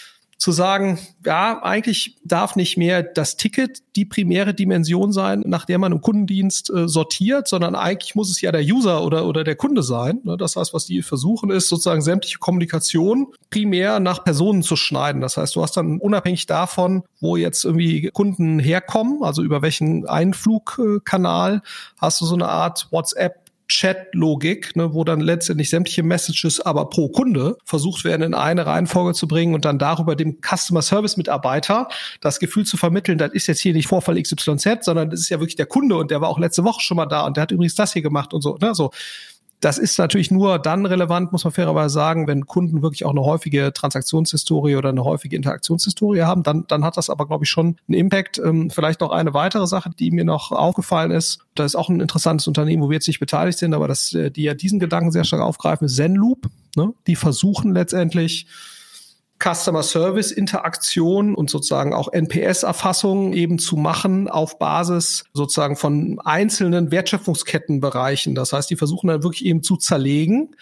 zu sagen, ja, eigentlich darf nicht mehr das Ticket die primäre Dimension sein, nach der man im Kundendienst äh, sortiert, sondern eigentlich muss es ja der User oder oder der Kunde sein. Ne? Das heißt, was die versuchen, ist sozusagen sämtliche Kommunikation primär nach Personen zu schneiden. Das heißt, du hast dann unabhängig davon, wo jetzt irgendwie Kunden herkommen, also über welchen Einflugkanal, hast du so eine Art WhatsApp Chat-Logik, ne, wo dann letztendlich sämtliche Messages aber pro Kunde versucht werden, in eine Reihenfolge zu bringen und dann darüber dem Customer-Service-Mitarbeiter das Gefühl zu vermitteln, das ist jetzt hier nicht Vorfall X Y Z, sondern das ist ja wirklich der Kunde und der war auch letzte Woche schon mal da und der hat übrigens das hier gemacht und so. Ne, so. Das ist natürlich nur dann relevant, muss man fairerweise sagen, wenn Kunden wirklich auch eine häufige Transaktionshistorie oder eine häufige Interaktionshistorie haben. Dann, dann hat das aber, glaube ich, schon einen Impact. Ähm, vielleicht noch eine weitere Sache, die mir noch aufgefallen ist. Das ist auch ein interessantes Unternehmen, wo wir jetzt nicht beteiligt sind, aber das, die ja diesen Gedanken sehr stark aufgreifen, ist Zenloop. Ne? Die versuchen letztendlich Customer Service Interaktion und sozusagen auch N P S-Erfassung eben zu machen auf Basis sozusagen von einzelnen Wertschöpfungskettenbereichen. Das heißt, die versuchen dann wirklich eben zu zerlegen,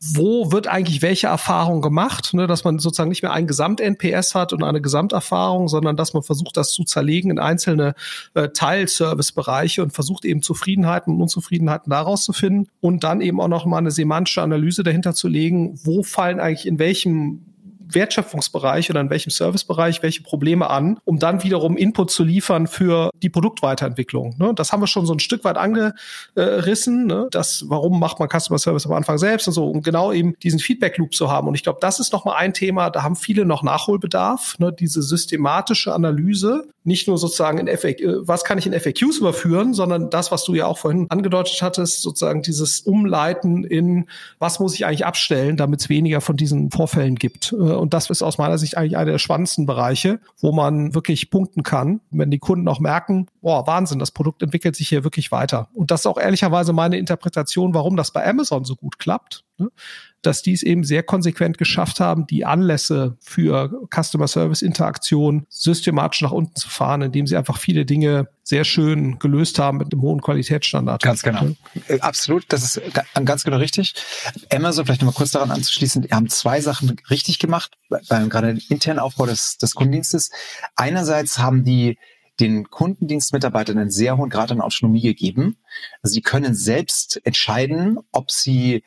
wo wird eigentlich welche Erfahrung gemacht, ne, dass man sozusagen nicht mehr ein Gesamt-N P S hat und eine Gesamterfahrung, sondern dass man versucht, das zu zerlegen in einzelne äh, Teilservice-Bereiche und versucht eben Zufriedenheiten und Unzufriedenheiten daraus zu finden und dann eben auch noch mal eine semantische Analyse dahinter zu legen, wo fallen eigentlich in welchem Wertschöpfungsbereich oder in welchem Servicebereich welche Probleme an, um dann wiederum Input zu liefern für die Produktweiterentwicklung. Ne? Das haben wir schon so ein Stück weit angerissen. Ne? Das, warum macht man Customer Service am Anfang selbst und so, um genau eben diesen Feedback-Loop zu haben. Und ich glaube, das ist nochmal ein Thema, da haben viele noch Nachholbedarf, ne? Diese systematische Analyse, nicht nur sozusagen in F A Q, was kann ich in F A Qs überführen, sondern das, was du ja auch vorhin angedeutet hattest, sozusagen dieses Umleiten in, was muss ich eigentlich abstellen, damit es weniger von diesen Vorfällen gibt. Und das ist aus meiner Sicht eigentlich einer der spannendsten Bereiche, wo man wirklich punkten kann, wenn die Kunden auch merken, boah, Wahnsinn, das Produkt entwickelt sich hier wirklich weiter. Und das ist auch ehrlicherweise meine Interpretation, warum das bei Amazon so gut klappt, ne? Dass die es eben sehr konsequent geschafft haben, die Anlässe für Customer Service Interaktion systematisch nach unten zu fahren, indem sie einfach viele Dinge sehr schön gelöst haben mit einem hohen Qualitätsstandard. Ganz genau. Ja. Absolut, das ist ganz genau richtig. Amazon, vielleicht nochmal kurz daran anzuschließen, wir haben zwei Sachen richtig gemacht, beim gerade den internen Aufbau des, des Kundendienstes. Einerseits haben die den Kundendienstmitarbeitern einen sehr hohen Grad an Autonomie gegeben. Also sie können selbst entscheiden, ob sie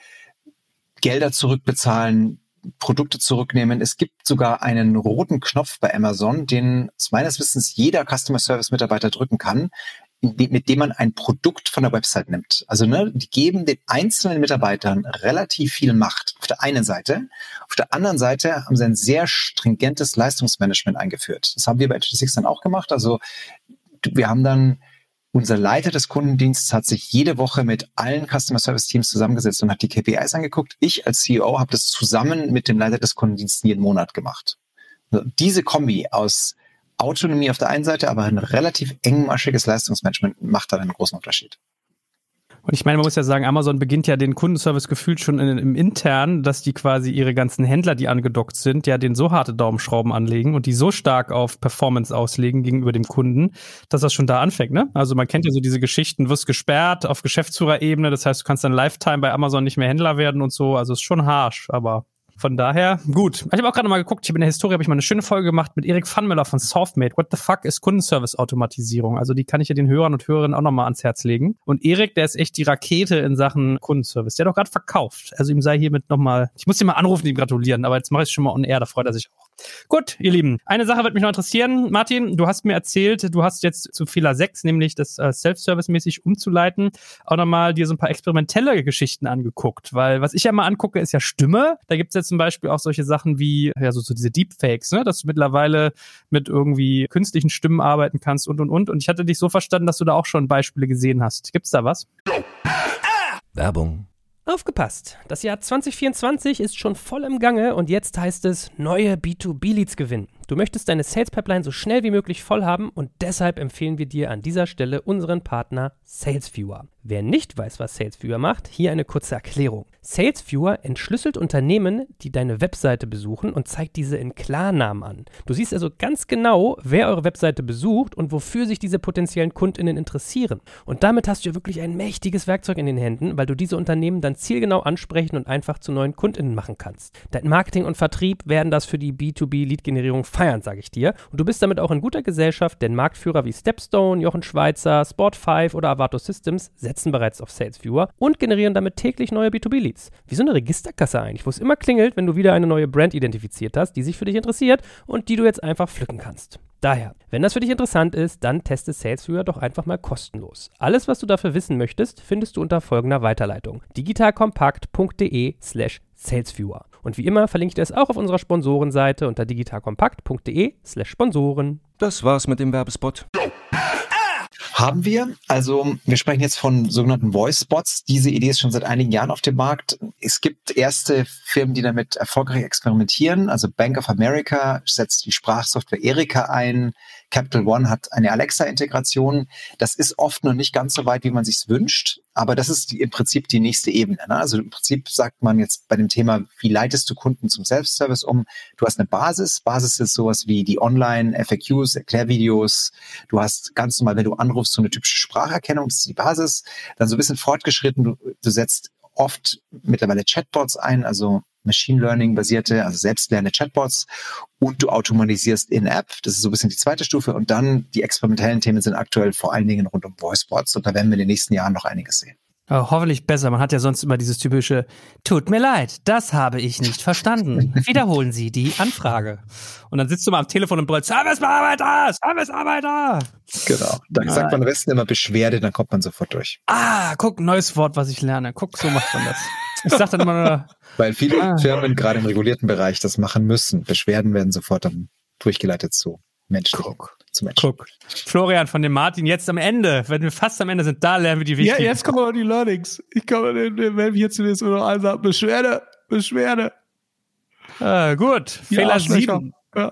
Gelder zurückbezahlen, Produkte zurücknehmen. Es gibt sogar einen roten Knopf bei Amazon, den meines Wissens jeder Customer Service Mitarbeiter drücken kann, mit dem man ein Produkt von der Website nimmt. Also ne, die geben den einzelnen Mitarbeitern relativ viel Macht auf der einen Seite. Auf der anderen Seite haben sie ein sehr stringentes Leistungsmanagement eingeführt. Das haben wir bei N vierundzwanzig dann auch gemacht. Also wir haben dann Unser Leiter des Kundendienstes hat sich jede Woche mit allen Customer Service Teams zusammengesetzt und hat die K P Is angeguckt. Ich als C E O habe das zusammen mit dem Leiter des Kundendienstes jeden Monat gemacht. Also diese Kombi aus Autonomie auf der einen Seite, aber ein relativ engmaschiges Leistungsmanagement macht dann einen großen Unterschied. Und ich meine, man muss ja sagen, Amazon beginnt ja den Kundenservice gefühlt schon in, im Intern, dass die quasi ihre ganzen Händler, die angedockt sind, ja den so harte Daumenschrauben anlegen und die so stark auf Performance auslegen gegenüber dem Kunden, dass das schon da anfängt, ne? Also man kennt ja so diese Geschichten, wirst gesperrt auf Geschäftsführerebene, das heißt, du kannst dann Lifetime bei Amazon nicht mehr Händler werden und so, also ist schon harsch, aber von daher, gut. Ich habe auch gerade mal geguckt, ich habe in der Historie habe ich mal eine schöne Folge gemacht mit Erik Pfannmüller von Softmate. What the fuck ist Kundenservice-Automatisierung? Also die kann ich ja den Hörern und Hörerinnen auch nochmal ans Herz legen. Und Erik, der ist echt die Rakete in Sachen Kundenservice. Der hat doch gerade verkauft. Also ihm sei hiermit nochmal, ich muss ihn mal anrufen, ihm gratulieren, aber jetzt mache ich es schon mal on air, da freut er sich auch. Gut, ihr Lieben, eine Sache wird mich noch interessieren. Martin, du hast mir erzählt, du hast jetzt zu Fehler sechs, nämlich das äh, Self-Service-mäßig umzuleiten, auch nochmal dir so ein paar experimentelle Geschichten angeguckt, weil was ich ja mal angucke, ist ja Stimme. Da gibt's ja zum Beispiel auch solche Sachen wie, ja, so, so diese Deepfakes, ne, dass du mittlerweile mit irgendwie künstlichen Stimmen arbeiten kannst und, und, und. Und ich hatte dich so verstanden, dass du da auch schon Beispiele gesehen hast. Gibt's da was? Werbung. Aufgepasst! Das Jahr zwanzig vierundzwanzig ist schon voll im Gange und jetzt heißt es neue B zwei B-Leads gewinnen. Du möchtest deine Sales-Pipeline so schnell wie möglich voll haben und deshalb empfehlen wir dir an dieser Stelle unseren Partner SalesViewer. Wer nicht weiß, was SalesViewer macht, hier eine kurze Erklärung. SalesViewer entschlüsselt Unternehmen, die deine Webseite besuchen und zeigt diese in Klarnamen an. Du siehst also ganz genau, wer eure Webseite besucht und wofür sich diese potenziellen KundInnen interessieren. Und damit hast du ja wirklich ein mächtiges Werkzeug in den Händen, weil du diese Unternehmen dann zielgenau ansprechen und einfach zu neuen KundInnen machen kannst. Dein Marketing und Vertrieb werden das für die B zwei B-Lead-Generierung feiern, sage ich dir. Und du bist damit auch in guter Gesellschaft, denn Marktführer wie Stepstone, Jochen Schweizer, Sport fünf oder Avato Systems setzen bereits auf SalesViewer und generieren damit täglich neue B zwei B-Leads. Wie so eine Registerkasse eigentlich, wo es immer klingelt, wenn du wieder eine neue Brand identifiziert hast, die sich für dich interessiert und die du jetzt einfach pflücken kannst. Daher, wenn das für dich interessant ist, dann teste SalesViewer doch einfach mal kostenlos. Alles, was du dafür wissen möchtest, findest du unter folgender Weiterleitung: digitalkompakt.de slash SalesViewer. Und wie immer verlinke ich dir es auch auf unserer Sponsorenseite unter digitalkompakt.de slash Sponsoren. Das war's mit dem Werbespot. Haben wir. Also wir sprechen jetzt von sogenannten Voice-Bots. Diese Idee ist schon seit einigen Jahren auf dem Markt. Es gibt erste Firmen, die damit erfolgreich experimentieren. Also Bank of America setzt die Sprachsoftware Erika ein. Capital One hat eine Alexa-Integration. Das ist oft noch nicht ganz so weit, wie man sich's wünscht. Aber das ist die, im Prinzip die nächste Ebene. Ne? Also im Prinzip sagt man jetzt bei dem Thema, wie leitest du Kunden zum Self-Service um? Du hast eine Basis. Basis ist sowas wie die Online-F A Qs, Erklärvideos. Du hast ganz normal, wenn du anrufst, so eine typische Spracherkennung. Das ist die Basis. Dann so ein bisschen fortgeschritten. Du, du setzt oft mittlerweile Chatbots ein, also Machine Learning basierte, also selbstlernende Chatbots, und du automatisierst in-App. Das ist so ein bisschen die zweite Stufe. Und dann die experimentellen Themen sind aktuell vor allen Dingen rund um Voicebots. Und da werden wir in den nächsten Jahren noch einiges sehen. Oh, hoffentlich besser. Man hat ja sonst immer dieses typische, tut mir leid, das habe ich nicht verstanden. Wiederholen Sie die Anfrage. Und dann sitzt du mal am Telefon und brüllst, Servicebearbeiter, Servicearbeiter. Genau. Dann sagt man am besten immer Beschwerde, dann kommt man sofort durch. Ah, guck, neues Wort, was ich lerne. Guck, so macht man das. Ich sag dann immer nur, weil viele ah. Firmen gerade im regulierten Bereich das machen müssen. Beschwerden werden sofort dann durchgeleitet zu Menschen. Guck. Zu Menschen. Guck. Florian von dem Martin, jetzt am Ende, wenn wir fast am Ende sind, da lernen wir die wichtigen. Ja, jetzt kommen aber die Learnings. Ich komme, wenn ich jetzt jetzt nur einen sagen, Beschwerde, Beschwerde. Ah, gut, Die Fehler Arschlöcher. sieben. Ja.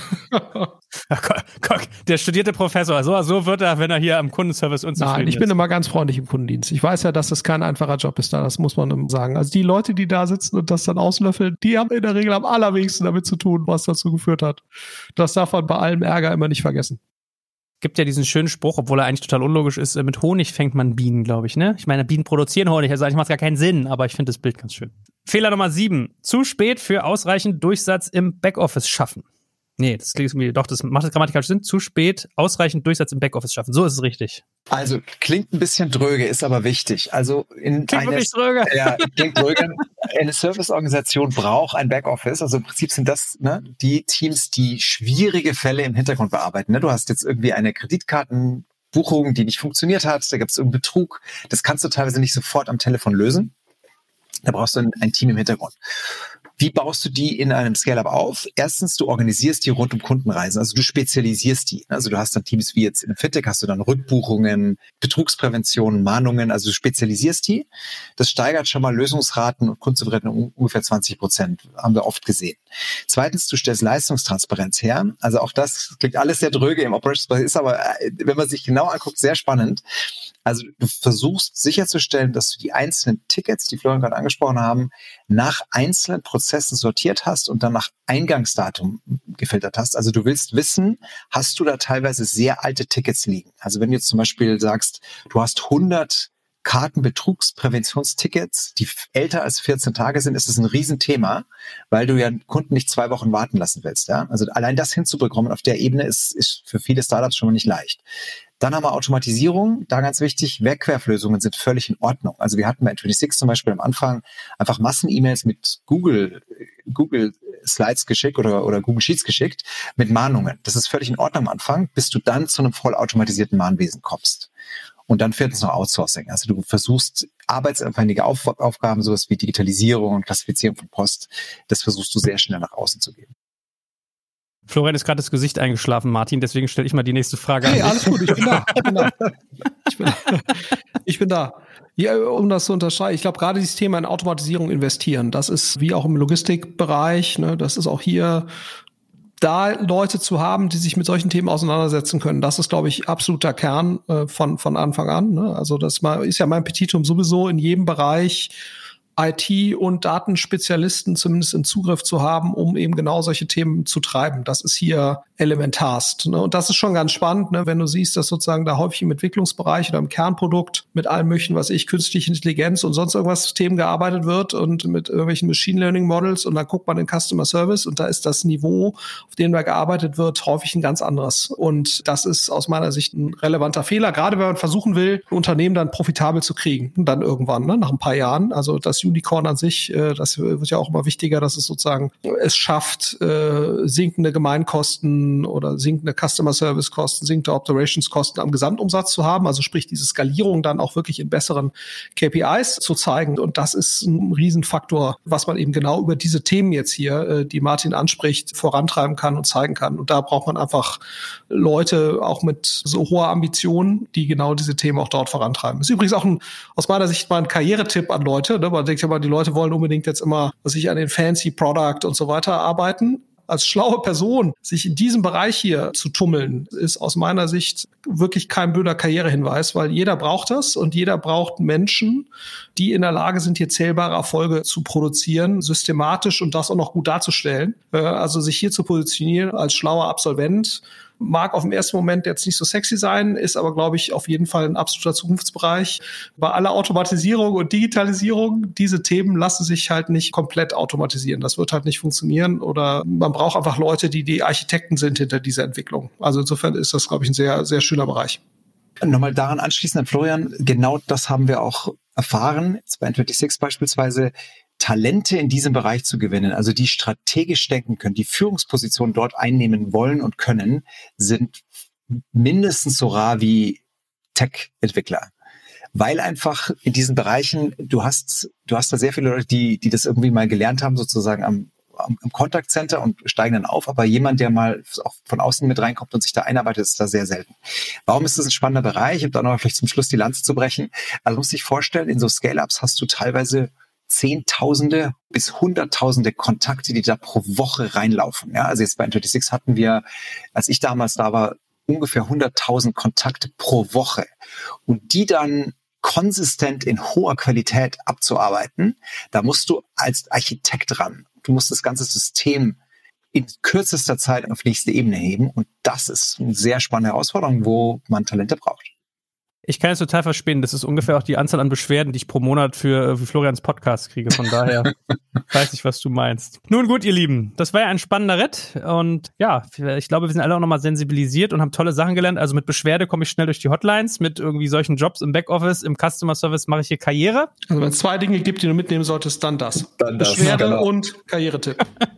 Ach, guck, guck, der studierte Professor, so, so wird er, wenn er hier am Kundenservice unzufrieden ist. Nein, ich bin immer ganz freundlich im Kundendienst. Ich weiß ja, dass das kein einfacher Job ist da, das muss man sagen. Also die Leute, die da sitzen und das dann auslöffeln, die haben in der Regel am allerwenigsten damit zu tun, was dazu geführt hat. Das darf man bei allem Ärger immer nicht vergessen. Gibt ja diesen schönen Spruch, obwohl er eigentlich total unlogisch ist, mit Honig fängt man Bienen, glaube ich, ne? Ich meine, Bienen produzieren Honig, also eigentlich macht es gar keinen Sinn, aber ich finde das Bild ganz schön. Fehler Nummer sieben. Zu spät für ausreichend Durchsatz im Backoffice schaffen. Nee, das klingt irgendwie, doch, das macht grammatikalisch Sinn. Zu spät ausreichend Durchsatz im Backoffice schaffen. So ist es richtig. Also, klingt ein bisschen dröge, ist aber wichtig. Also, in Klingt eine, wirklich dröge. Ja, klingt dröge. Eine Serviceorganisation braucht ein Backoffice. Also, im Prinzip sind das ne, die Teams, die schwierige Fälle im Hintergrund bearbeiten. Ne? Du hast jetzt irgendwie eine Kreditkartenbuchung, die nicht funktioniert hat. Da gibt es irgendeinen Betrug. Das kannst du teilweise nicht sofort am Telefon lösen. Da brauchst du ein, ein Team im Hintergrund. Wie baust du die in einem Scale-Up auf? Erstens, du organisierst die rund um Kundenreisen, also du spezialisierst die. Also du hast dann Teams wie jetzt in Fintech, hast du dann Rückbuchungen, Betrugsprävention, Mahnungen, also du spezialisierst die. Das steigert schon mal Lösungsraten und Kundenzufriedenheit um ungefähr zwanzig Prozent, haben wir oft gesehen. Zweitens, du stellst Leistungstransparenz her. Also auch das klingt alles sehr dröge im Operations, ist aber, wenn man sich genau anguckt, sehr spannend. Also du versuchst sicherzustellen, dass du die einzelnen Tickets, die Florian gerade angesprochen haben, nach einzelnen Prozessen sortiert hast und dann nach Eingangsdatum gefiltert hast. Also du willst wissen, hast du da teilweise sehr alte Tickets liegen? Also wenn du jetzt zum Beispiel sagst, du hast hundert Kartenbetrugspräventionstickets, die älter als vierzehn Tage sind, ist das ein Riesenthema, weil du ja Kunden nicht zwei Wochen warten lassen willst. Ja? Also allein das hinzubekommen auf der Ebene ist, ist für viele Startups schon mal nicht leicht. Dann haben wir Automatisierung, da ganz wichtig, Wegwerflösungen sind völlig in Ordnung. Also wir hatten bei N sechsundzwanzig zum Beispiel am Anfang einfach Massen-E-Mails mit Google, Google Slides geschickt oder, oder Google Sheets geschickt mit Mahnungen. Das ist völlig in Ordnung am Anfang, bis du dann zu einem vollautomatisierten Mahnwesen kommst. Und dann viertens noch Outsourcing. Also du versuchst arbeitsaufwendige Auf- Aufgaben, sowas wie Digitalisierung und Klassifizierung von Post, das versuchst du sehr schnell nach außen zu geben. Florian ist gerade das Gesicht eingeschlafen, Martin, deswegen stelle ich mal die nächste Frage Hey, an. alles gut, ich bin da. Ich bin da. Ich bin, ich bin da. Ja, um das zu unterscheiden, ich glaube, gerade dieses Thema in Automatisierung investieren, das ist wie auch im Logistikbereich, ne, das ist auch hier, da Leute zu haben, die sich mit solchen Themen auseinandersetzen können, das ist, glaube ich, absoluter Kern äh, von von Anfang an. Ne? Also das mal, ist ja mein Petitum sowieso in jedem Bereich I T- und Datenspezialisten zumindest in Zugriff zu haben, um eben genau solche Themen zu treiben. Das ist hier elementarst. Ne? Und das ist schon ganz spannend, ne? Wenn du siehst, dass sozusagen da häufig im Entwicklungsbereich oder im Kernprodukt mit allem möglichen, was ich, künstliche Intelligenz und sonst irgendwas Themen gearbeitet wird und mit irgendwelchen Machine Learning Models und dann guckt man in Customer Service und da ist das Niveau, auf dem da gearbeitet wird, häufig ein ganz anderes. Und das ist aus meiner Sicht ein relevanter Fehler, gerade wenn man versuchen will, ein Unternehmen dann profitabel zu kriegen. Und dann irgendwann, ne? Nach ein paar Jahren. Also das Unicorn an sich. Äh, das wird ja auch immer wichtiger, dass es sozusagen es schafft, äh, sinkende Gemeinkosten oder sinkende Customer Service Kosten, sinkende Operations Kosten am Gesamtumsatz zu haben. Also sprich, diese Skalierung dann auch wirklich in besseren K P Is zu zeigen. Und das ist ein Riesenfaktor, was man eben genau über diese Themen jetzt hier, äh, die Martin anspricht, vorantreiben kann und zeigen kann. Und da braucht man einfach Leute auch mit so hoher Ambition, die genau diese Themen auch dort vorantreiben. Das ist übrigens auch ein, aus meiner Sicht mal ein Karrieretipp an Leute. Ne? Man denkt ja mal, die Leute wollen unbedingt jetzt immer, was ich an den fancy Product und so weiter arbeiten. Als schlaue Person sich in diesem Bereich hier zu tummeln, ist aus meiner Sicht wirklich kein blöder Karrierehinweis, weil jeder braucht das und jeder braucht Menschen, die in der Lage sind, hier zählbare Erfolge zu produzieren, systematisch und das auch noch gut darzustellen. Also sich hier zu positionieren als schlauer Absolvent, mag auf den ersten Moment jetzt nicht so sexy sein, ist aber, glaube ich, auf jeden Fall ein absoluter Zukunftsbereich. Bei aller Automatisierung und Digitalisierung, diese Themen lassen sich halt nicht komplett automatisieren. Das wird halt nicht funktionieren oder man braucht einfach Leute, die die Architekten sind hinter dieser Entwicklung. Also insofern ist das, glaube ich, ein sehr, sehr schöner Bereich. Nochmal daran anschließend, Florian, genau das haben wir auch erfahren, jetzt bei N sechsundzwanzig beispielsweise, Talente in diesem Bereich zu gewinnen, also die strategisch denken können, die Führungspositionen dort einnehmen wollen und können, sind mindestens so rar wie Tech-Entwickler. Weil einfach in diesen Bereichen, du hast, du hast da sehr viele Leute, die, die das irgendwie mal gelernt haben, sozusagen am, am, am Contact Center und steigen dann auf, aber jemand, der mal auch von außen mit reinkommt und sich da einarbeitet, ist da sehr selten. Warum ist das ein spannender Bereich? Um da noch vielleicht zum Schluss die Lanze zu brechen. Also du musst dich vorstellen, in so Scale-Ups hast du teilweise Zehntausende bis Hunderttausende Kontakte, die da pro Woche reinlaufen. Ja, also jetzt bei N sechsundzwanzig hatten wir, als ich damals da war, ungefähr hunderttausend Kontakte pro Woche. Und die dann konsistent in hoher Qualität abzuarbeiten, da musst du als Architekt ran. Du musst das ganze System in kürzester Zeit auf nächste Ebene heben. Und das ist eine sehr spannende Herausforderung, wo man Talente braucht. Ich kann es total verstehen. Das ist ungefähr auch die Anzahl an Beschwerden, die ich pro Monat für, für Florians Podcast kriege. Von daher weiß ich, was du meinst. Nun gut, ihr Lieben, das war ja ein spannender Ritt. Und ja, ich glaube, wir sind alle auch nochmal sensibilisiert und haben tolle Sachen gelernt. Also mit Beschwerde komme ich schnell durch die Hotlines. Mit irgendwie solchen Jobs im Backoffice, im Customer Service mache ich hier Karriere. Also wenn es zwei Dinge gibt, die du mitnehmen solltest, dann das. Dann das, Beschwerde genau. Und Karrieretipp.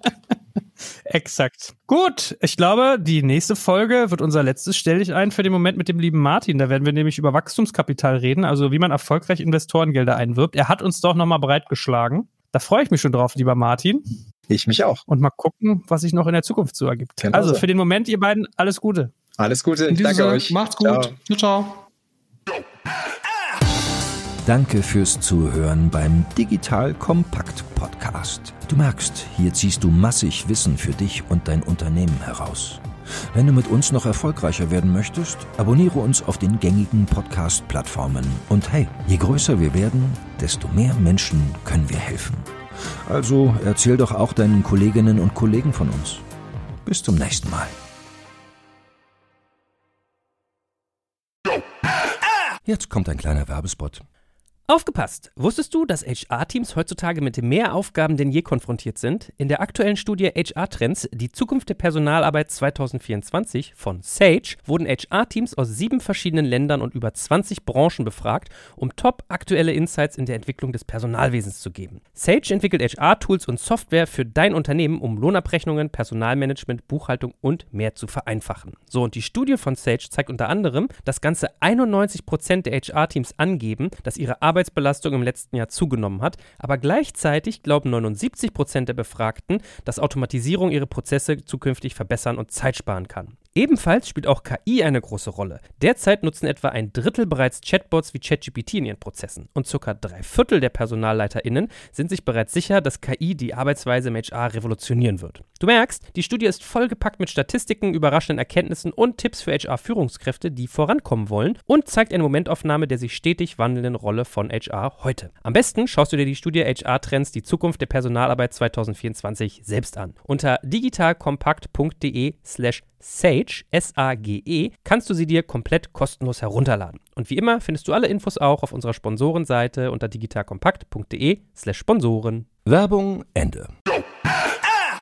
Exakt. Gut, ich glaube, die nächste Folge wird unser letztes Stell dich ein für den Moment mit dem lieben Martin. Da werden wir nämlich über Wachstumskapital reden, also wie man erfolgreich Investorengelder einwirbt. Er hat uns doch nochmal bereitgeschlagen. Da freue ich mich schon drauf, lieber Martin. Ich mich auch. Und mal gucken, was sich noch in der Zukunft so ergibt. Genau also so. für den Moment, ihr beiden, alles Gute. Alles Gute. In Danke Sinne, euch. Macht's gut. Ciao, ciao. Danke fürs Zuhören beim Digital Kompakt Podcast. Du merkst, hier ziehst du massig Wissen für dich und dein Unternehmen heraus. Wenn du mit uns noch erfolgreicher werden möchtest, abonniere uns auf den gängigen Podcast-Plattformen. Und hey, je größer wir werden, desto mehr Menschen können wir helfen. Also erzähl doch auch deinen Kolleginnen und Kollegen von uns. Bis zum nächsten Mal. Jetzt kommt ein kleiner Werbespot. Aufgepasst! Wusstest du, dass H R-Teams heutzutage mit mehr Aufgaben denn je konfrontiert sind? In der aktuellen Studie H R-Trends, die Zukunft der Personalarbeit zwanzig vierundzwanzig von Sage, wurden H R-Teams aus sieben verschiedenen Ländern und über zwanzig Branchen befragt, um top aktuelle Insights in der Entwicklung des Personalwesens zu geben. Sage entwickelt H R-Tools und Software für dein Unternehmen, um Lohnabrechnungen, Personalmanagement, Buchhaltung und mehr zu vereinfachen. So, und die Studie von Sage zeigt unter anderem, dass ganze einundneunzig Prozent der H R-Teams angeben, dass ihre Arbeit Arbeitsbelastung im letzten Jahr zugenommen hat, aber gleichzeitig glauben neunundsiebzig Prozent der Befragten, dass Automatisierung ihre Prozesse zukünftig verbessern und Zeit sparen kann. Ebenfalls spielt auch K I eine große Rolle. Derzeit nutzen etwa ein Drittel bereits Chatbots wie ChatGPT in ihren Prozessen und circa drei Viertel der PersonalleiterInnen sind sich bereits sicher, dass K I die Arbeitsweise im H R revolutionieren wird. Du merkst, die Studie ist vollgepackt mit Statistiken, überraschenden Erkenntnissen und Tipps für H R-Führungskräfte, die vorankommen wollen und zeigt eine Momentaufnahme der sich stetig wandelnden Rolle von H R heute. Am besten schaust du dir die Studie H R-Trends, die Zukunft der Personalarbeit zwanzig vierundzwanzig selbst an. Unter digitalkompakt.de slash Sage, S A G E, kannst du sie dir komplett kostenlos herunterladen. Und wie immer findest du alle Infos auch auf unserer Sponsorenseite unter digitalkompakt.de slash Sponsoren. Werbung Ende.